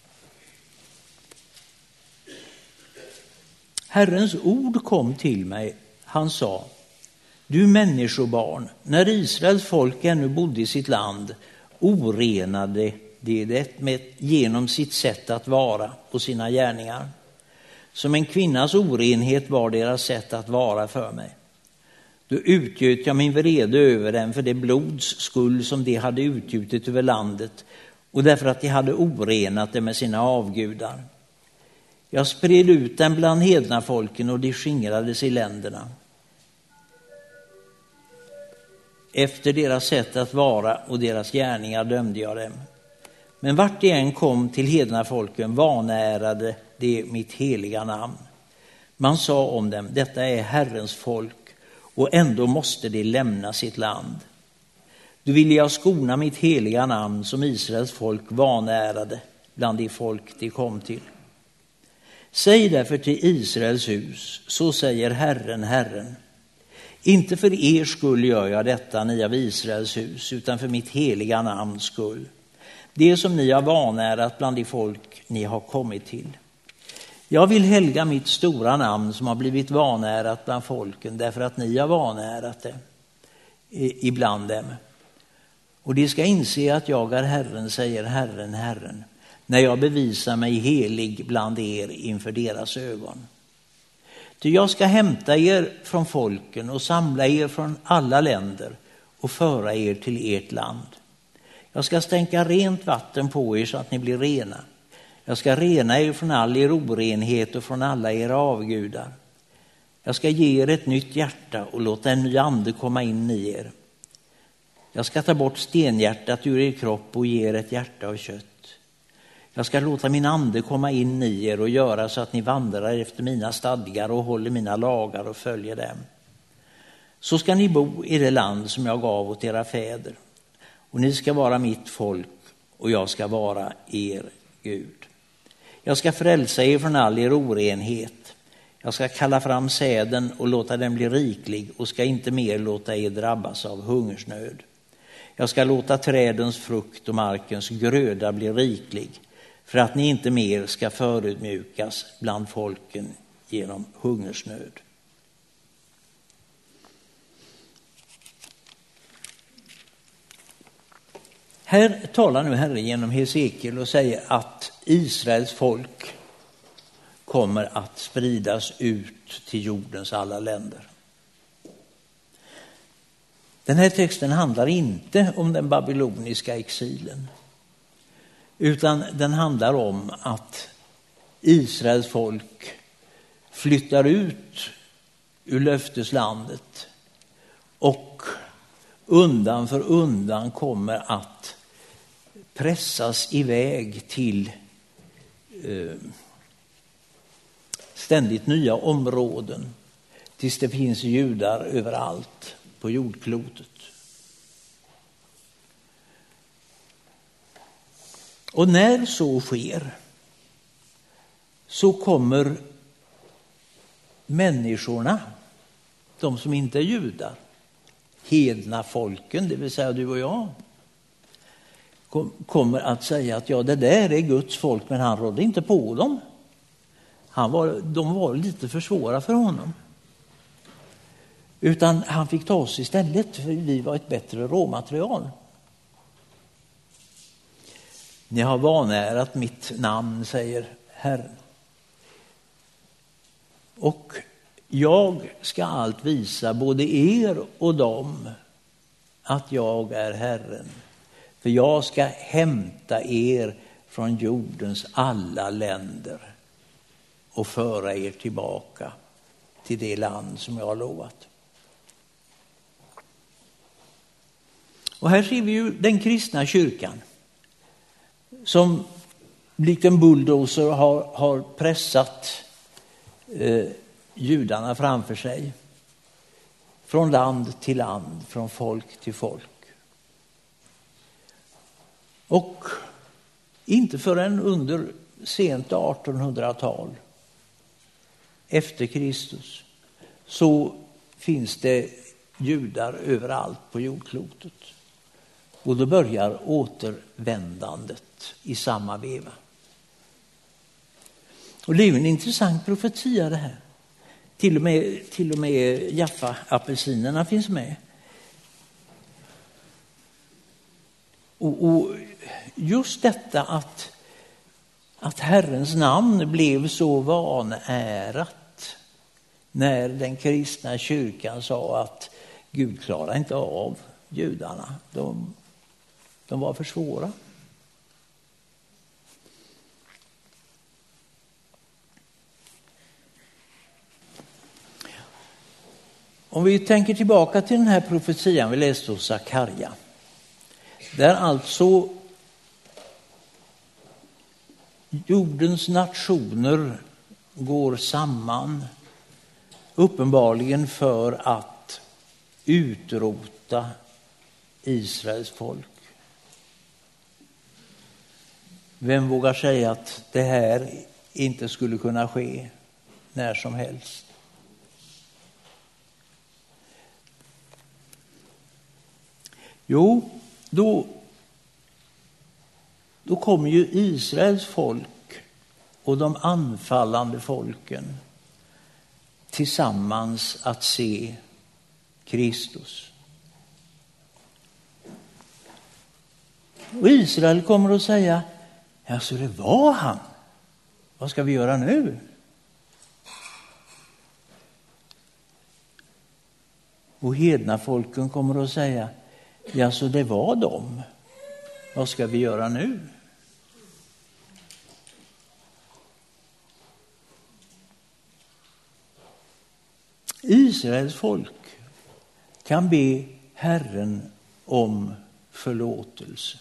Herrens ord kom till mig, han sa: du människobarn, när Israels folk ännu bodde i sitt land orenade det genom sitt sätt att vara och sina gärningar. Som en kvinnas orenhet var deras sätt att vara för mig. Då utgöt jag min vrede över dem för det blods skull som de hade utgjutit över landet och därför att de hade orenat det med sina avgudar. Jag spred ut dem bland hedna folken och de skingrades i länderna. Efter deras sätt att vara och deras gärningar dömde jag dem. Men vart de än kom till hedna folken vanärade de mitt heliga namn. Man sa om dem, detta är Herrens folk, och ändå måste de lämna sitt land. Då ville jag skona mitt heliga namn som Israels folk vanärade bland de folk de kom till. Säg därför till Israels hus, så säger Herren, Herren. Inte för er skull gör jag detta, ni av Israels hus, utan för mitt heliga namns skull. Det som ni har vanärat bland de folk ni har kommit till. Jag vill helga mitt stora namn som har blivit vanärat bland folken, därför att ni har vanärat det ibland dem. Och de ska inse att jag är Herren, säger Herren, Herren, när jag bevisar mig helig bland er inför deras ögon. Ty jag ska hämta er från folken och samla er från alla länder och föra er till ert land. Jag ska stänka rent vatten på er så att ni blir rena. Jag ska rena er från all er orenhet och från alla era avgudar. Jag ska ge er ett nytt hjärta och låta en ny ande komma in i er. Jag ska ta bort stenhjärtat ur er kropp och ge er ett hjärta av kött. Jag ska låta min ande komma in i er och göra så att ni vandrar efter mina stadgar och håller mina lagar och följer dem. Så ska ni bo i det land som jag gav åt era fäder. Och ni ska vara mitt folk och jag ska vara er Gud. Jag ska frälsa er från all er orenhet. Jag ska kalla fram säden och låta den bli riklig och ska inte mer låta er drabbas av hungersnöd. Jag ska låta trädens frukt och markens gröda bli riklig för att ni inte mer ska förutmjukas bland folken genom hungersnöd. Här talar nu Herren genom Hesekiel och säger att Israels folk kommer att spridas ut till jordens alla länder. Den här texten handlar inte om den babyloniska exilen, utan den handlar om att Israels folk flyttar ut ur löfteslandet och undan för undan kommer att pressas iväg till ständigt nya områden tills det finns judar överallt på jordklotet. Och när så sker så kommer människorna, de som inte är judar, hedna folken, det vill säga du och jag, kommer att säga att ja, det där är Guds folk, men han rådde inte på dem. De var lite för svåra för honom. Utan han fick ta oss istället, för vi var ett bättre råmaterial. Ni har vanärat mitt namn, säger Herren. Och jag ska allt visa både er och dem att jag är Herren. För jag ska hämta er från jordens alla länder och föra er tillbaka till det land som jag har lovat. Och här ser vi ju den kristna kyrkan som likt en bulldozer har pressat judarna framför sig. Från land till land, från folk till folk. Och inte förrän under sent 1800-tal efter Kristus så finns det judar överallt på jordklotet. Och då börjar återvändandet i samma veva. Och det är ju en intressant profetia det här. Till och med Jaffa-apelsinerna finns med. Och just detta att Herrens namn blev så vanärat när den kristna kyrkan sa att Gud klarar inte av judarna. De var för svåra. Om vi tänker tillbaka till den här profetian vi läste hos Sakarja. Där alltså jordens nationer går samman uppenbarligen för att utrota Israels folk. Vem vågar säga att det här inte skulle kunna ske när som helst? Jo, då kommer ju Israels folk och de anfallande folken tillsammans att se Kristus. Och Israel kommer att säga, ja, så det var han. Vad ska vi göra nu? Och hedna folken kommer att säga, ja, så det var dem. Vad ska vi göra nu? Israels folk kan be Herren om förlåtelse.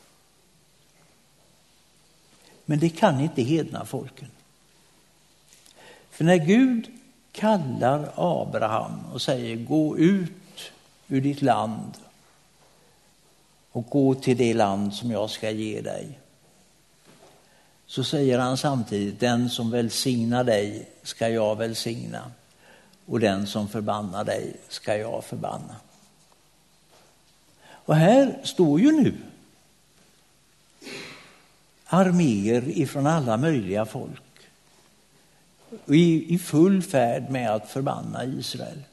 Men det kan inte hedna folken. För när Gud kallar Abraham och säger gå ut ur ditt land och gå till det land som jag ska ge dig, så säger han samtidigt, den som välsignar dig ska jag välsigna och den som förbannar dig ska jag förbanna. Och här står ju nu arméer ifrån alla möjliga folk i full färd med att förbanna Israel.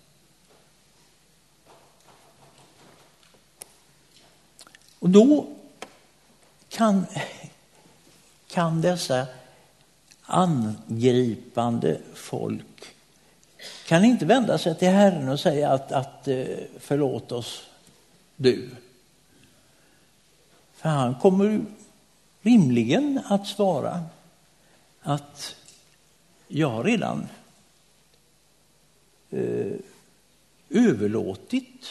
Och då kan dessa angripande folk kan inte vända sig till Herren och säga att förlåt oss du. För han kommer rimligen att svara att jag har redan överlåtit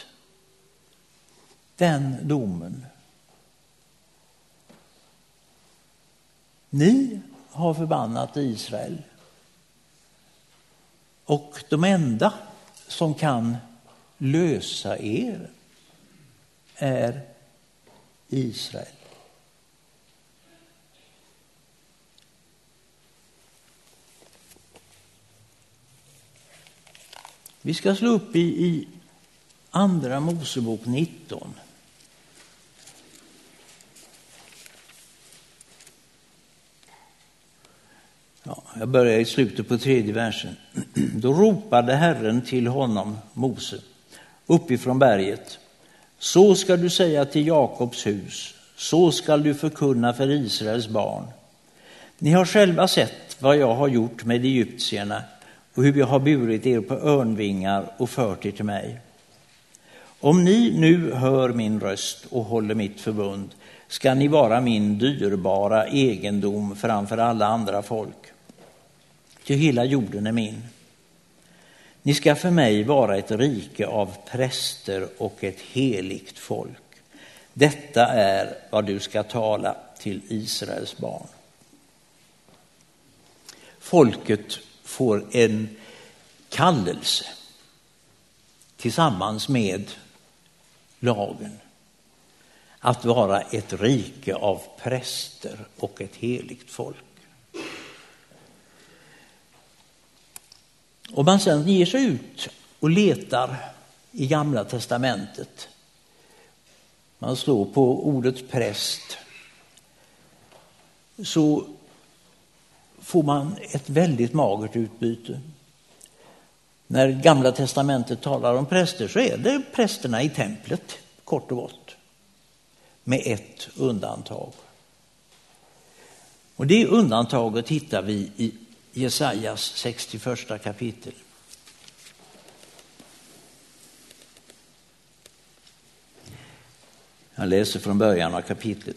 den domen. Ni har förbannat Israel. Och de enda som kan lösa er är Israel. Vi ska slå upp i Andra Mosebok 19. Ja, jag börjar i slutet på 3:e versen. Då ropade Herren till honom, Mose, uppifrån berget. Så ska du säga till Jakobs hus, så ska du förkunna för Israels barn. Ni har själva sett vad jag har gjort med egyptierna och hur jag har burit er på örnvingar och fört er till mig. Om ni nu hör min röst och håller mitt förbund ska ni vara min dyrbara egendom framför alla andra folk. Ty hela jorden är min. Ni ska för mig vara ett rike av präster och ett heligt folk. Detta är vad du ska tala till Israels barn. Folket får en kallelse tillsammans med lagen att vara ett rike av präster och ett heligt folk. Och man sedan ger sig ut och letar i Gamla testamentet. Man slår på ordet präst, så får man ett väldigt magert utbyte. När Gamla testamentet talar om präster så är det prästerna i templet, kort och gott. Med ett undantag. Och det undantaget hittar vi i Jesajas 61 kapitel. Jag läser från början av kapitlet.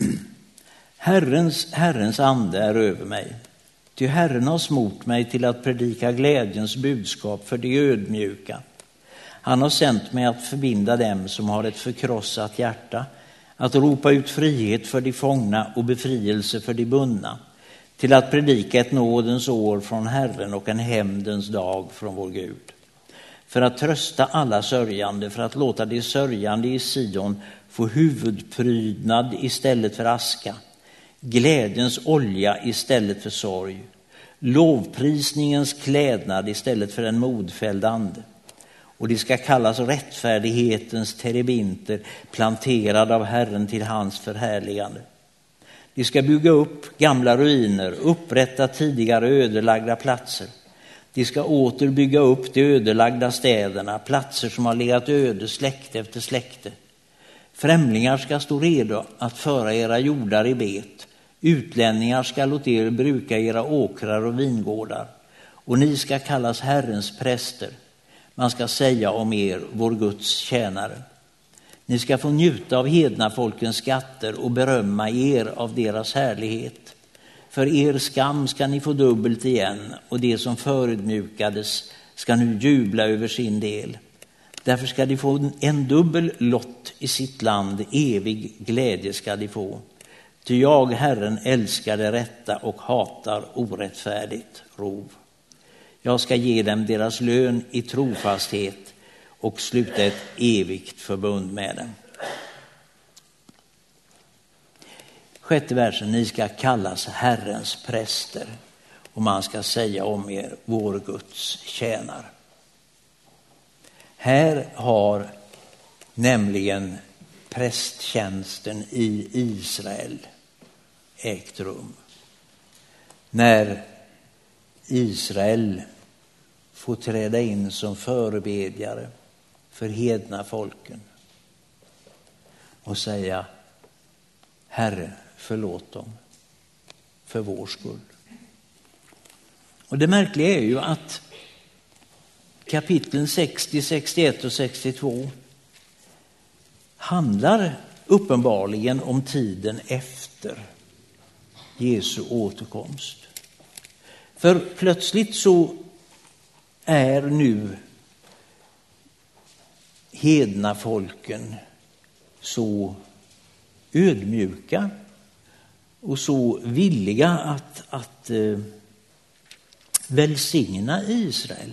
Herrens ande är över mig. Ty Herren har smort mig till att predika glädjens budskap för de ödmjuka. Han har sänt mig att förbinda dem som har ett förkrossat hjärta, att ropa ut frihet för de fångna och befrielse för de bundna, till att predika ett nådens år från Herren och en hämndens dag från vår Gud. För att trösta alla sörjande, för att låta de sörjande i Sion få huvudprydnad istället för aska, glädjens olja istället för sorg, lovprisningens klädnad istället för en modfälld ande. Och de ska kallas rättfärdighetens terebinter, planterade av Herren till hans förhärligande. De ska bygga upp gamla ruiner, upprätta tidigare ödelagda platser. De ska åter bygga upp de ödelagda städerna, platser som har legat öde släkte efter släkte. Främlingar ska stå redo att föra era jordar i bet. Utlänningar ska låta er bruka era åkrar och vingårdar. Och ni ska kallas Herrens präster. Man ska säga om er, vår Guds tjänare. Ni ska få njuta av hedna folkens skatter och berömma er av deras härlighet. För er skam ska ni få dubbelt igen, och det som förödmjukades ska nu jubla över sin del. Därför ska de få en dubbel lott i sitt land, evig glädje ska de få. Ty jag, Herren, älskar det rätta och hatar orättfärdigt rov. Jag ska ge dem deras lön i trofasthet och sluta ett evigt förbund med dem. 6:e versen, ni ska kallas Herrens präster och man ska säga om er, vår Guds tjänare. Här har nämligen prästtjänsten i Israel ägt rum. När Israel får träda in som förebedjare för hedna folken och säga, Herre, förlåt dem för vår skull. Och det märkliga är ju att kapitlen 60, 61 och 62 handlar uppenbarligen om tiden efter Jesu återkomst. För plötsligt så är nu hedna folken så ödmjuka och så villiga att välsigna Israel.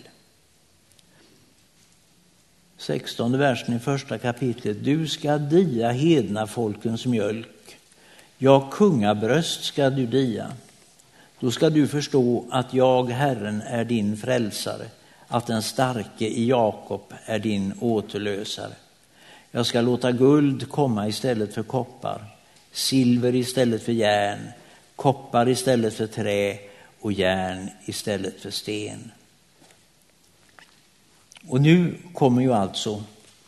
16 versen i första kapitlet. Du ska dia hedna folkens mjölk. Ja, kungabröst ska du dia. Då ska du förstå att jag, Herren, är din frälsare, att den starke i Jakob är din återlösare. Jag ska låta guld komma istället för koppar, silver istället för järn, koppar istället för trä och järn istället för sten. Och nu kommer ju alltså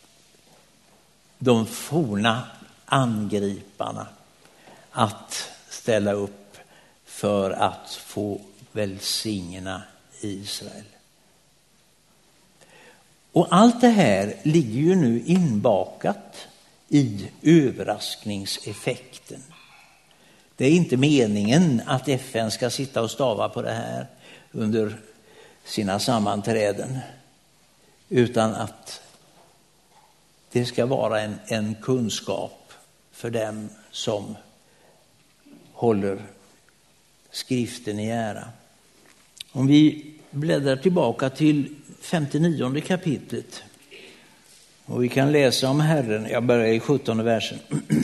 de forna angriparna att ställa upp för att få välsigna Israel. Och allt det här ligger ju nu inbakat i överraskningseffekten. Det är inte meningen att FN ska sitta och stava på det här under sina sammanträden, utan att det ska vara en kunskap för dem som håller skriften i ära. Om vi bläddrar tillbaka till 59 kapitlet och vi kan läsa om Herren. Jag börjar i 17 versen.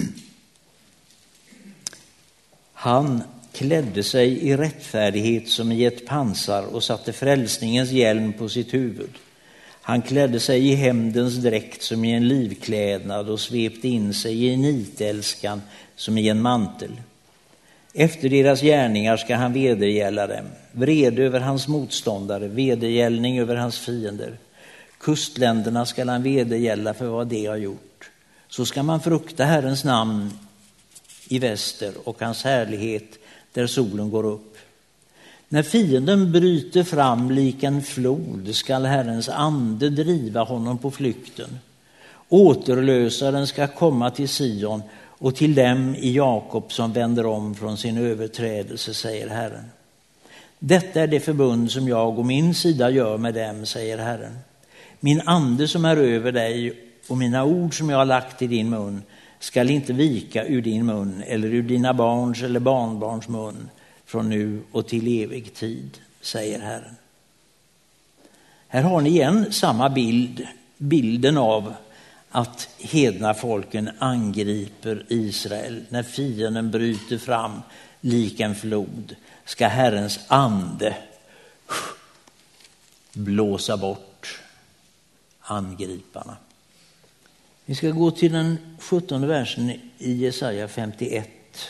Han klädde sig i rättfärdighet som i ett pansar och satte frälsningens hjälm på sitt huvud. Han klädde sig i hämndens dräkt som i en livklädnad och svepte in sig i nitälskan som i en mantel. Efter deras gärningar ska han vedergälla dem. Vrede över hans motståndare, vedergällning över hans fiender. Kustländerna ska han vedergälla för vad de har gjort. Så ska man frukta Herrens namn i väster och hans härlighet där solen går upp. När fienden bryter fram lik en flod skall Herrens ande driva honom på flykten. Återlösaren ska komma till Sion och till dem i Jakob som vänder om från sin överträdelse, säger Herren. Detta är det förbund som jag och min sida gör med dem, säger Herren. Min ande som är över dig och mina ord som jag har lagt i din mun skall inte vika ur din mun eller ur dina barns eller barnbarns mun från nu och till evig tid, säger Herren. Här har ni igen samma bilden av att hedna folken angriper Israel. När fienden bryter fram lik en flod ska Herrens ande blåsa bort angriparna. Vi ska gå till den 17 versen i Jesaja 51.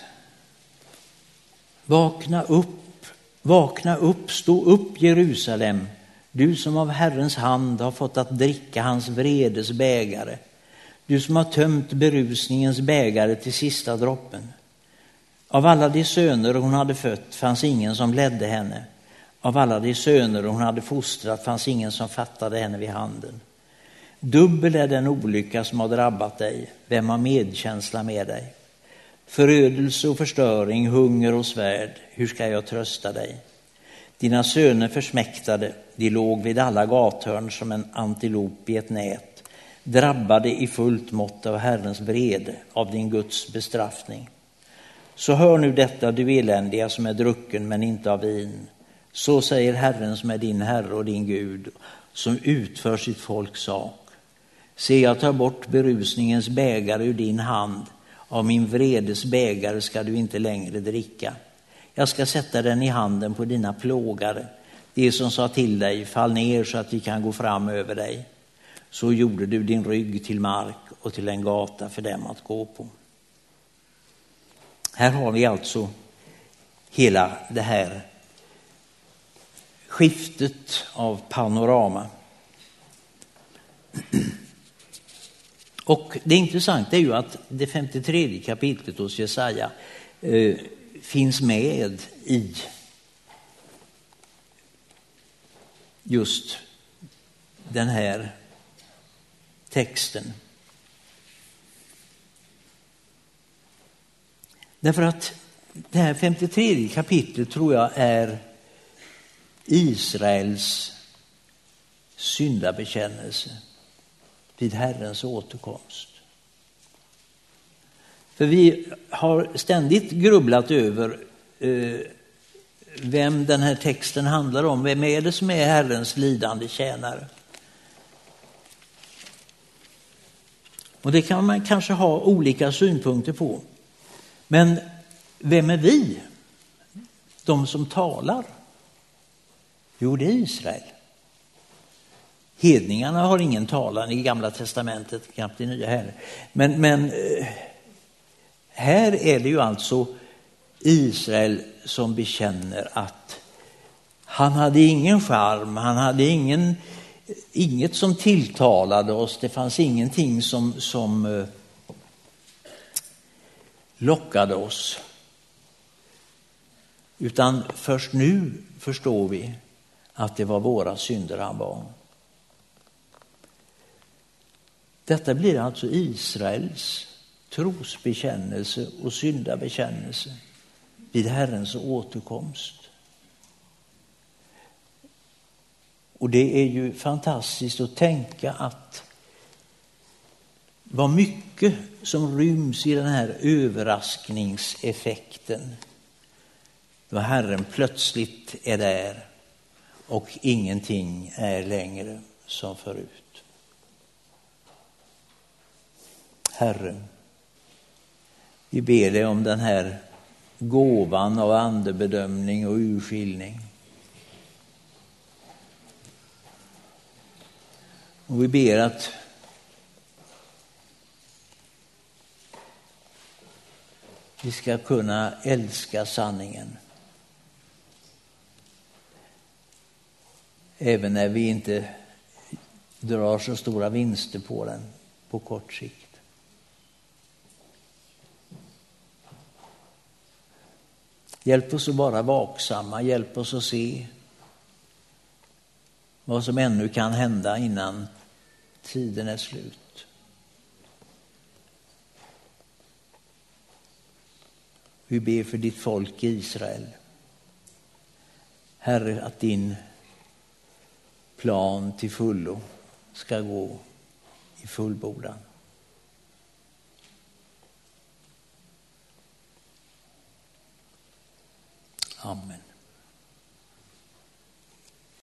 Vakna upp, stå upp Jerusalem, du som av Herrens hand har fått att dricka hans vredes bägare. Du som har tömt berusningens bägare till sista droppen. Av alla de söner hon hade fött fanns ingen som ledde henne. Av alla de söner hon hade fostrat fanns ingen som fattade henne vid handen. Dubbel är den olycka som har drabbat dig. Vem har medkänsla med dig? Förödelse och förstöring, hunger och svärd. Hur ska jag trösta dig? Dina söner försmäktade. De låg vid alla gathörn som en antilop i ett nät. Drabbade i fullt mått av Herrens vrede, av din Guds bestraffning. Så hör nu detta, du eländiga som är drucken men inte av vin. Så säger Herren som är din Herre och din Gud, som utför sitt folks sak. Se, jag tar bort berusningens bägare ur din hand. Av min vredes bägare ska du inte längre dricka. Jag ska sätta den i handen på dina plågare. Det som sa till dig, fall ner så att vi kan gå fram över dig. Så gjorde du din rygg till mark och till en gata för dem att gå på. Här har vi alltså hela det här skiftet av panorama. Och det intressanta är ju att det 53 kapitlet hos Jesaja finns med i just den här texten. Därför att det här 53 kapitlet tror jag är Israels syndabekännelse. vid Herrens återkomst. För vi har ständigt grubblat över vem den här texten handlar om. Vem är det som är Herrens lidande tjänare? Och det kan man kanske ha olika synpunkter på. Men vem är vi? De som talar? Jo, det är Israel. Hedningarna har ingen talan i Gamla testamentet, knappt i Nya heller. Men här är det ju alltså Israel som bekänner att han hade ingen charm, han hade inget som tilltalade oss, det fanns ingenting som lockade oss. Utan först nu förstår vi att det var våra synder han var. Detta blir alltså Israels trosbekännelse och syndabekännelse vid Herrens återkomst. Och det är ju fantastiskt att tänka att vad mycket som ryms i den här överraskningseffekten. Då Herren plötsligt är där och ingenting är längre som förut. Herre, vi ber dig om den här gåvan av andebedömning och urskiljning. Och vi ber att vi ska kunna älska sanningen. Även när vi inte drar så stora vinster på den på kort sikt. Hjälp oss att vara vaksamma, hjälp oss att se vad som ännu kan hända innan tiden är slut. Vi ber för ditt folk i Israel. Herre, att din plan till fullo ska gå i fullbordan. Amen.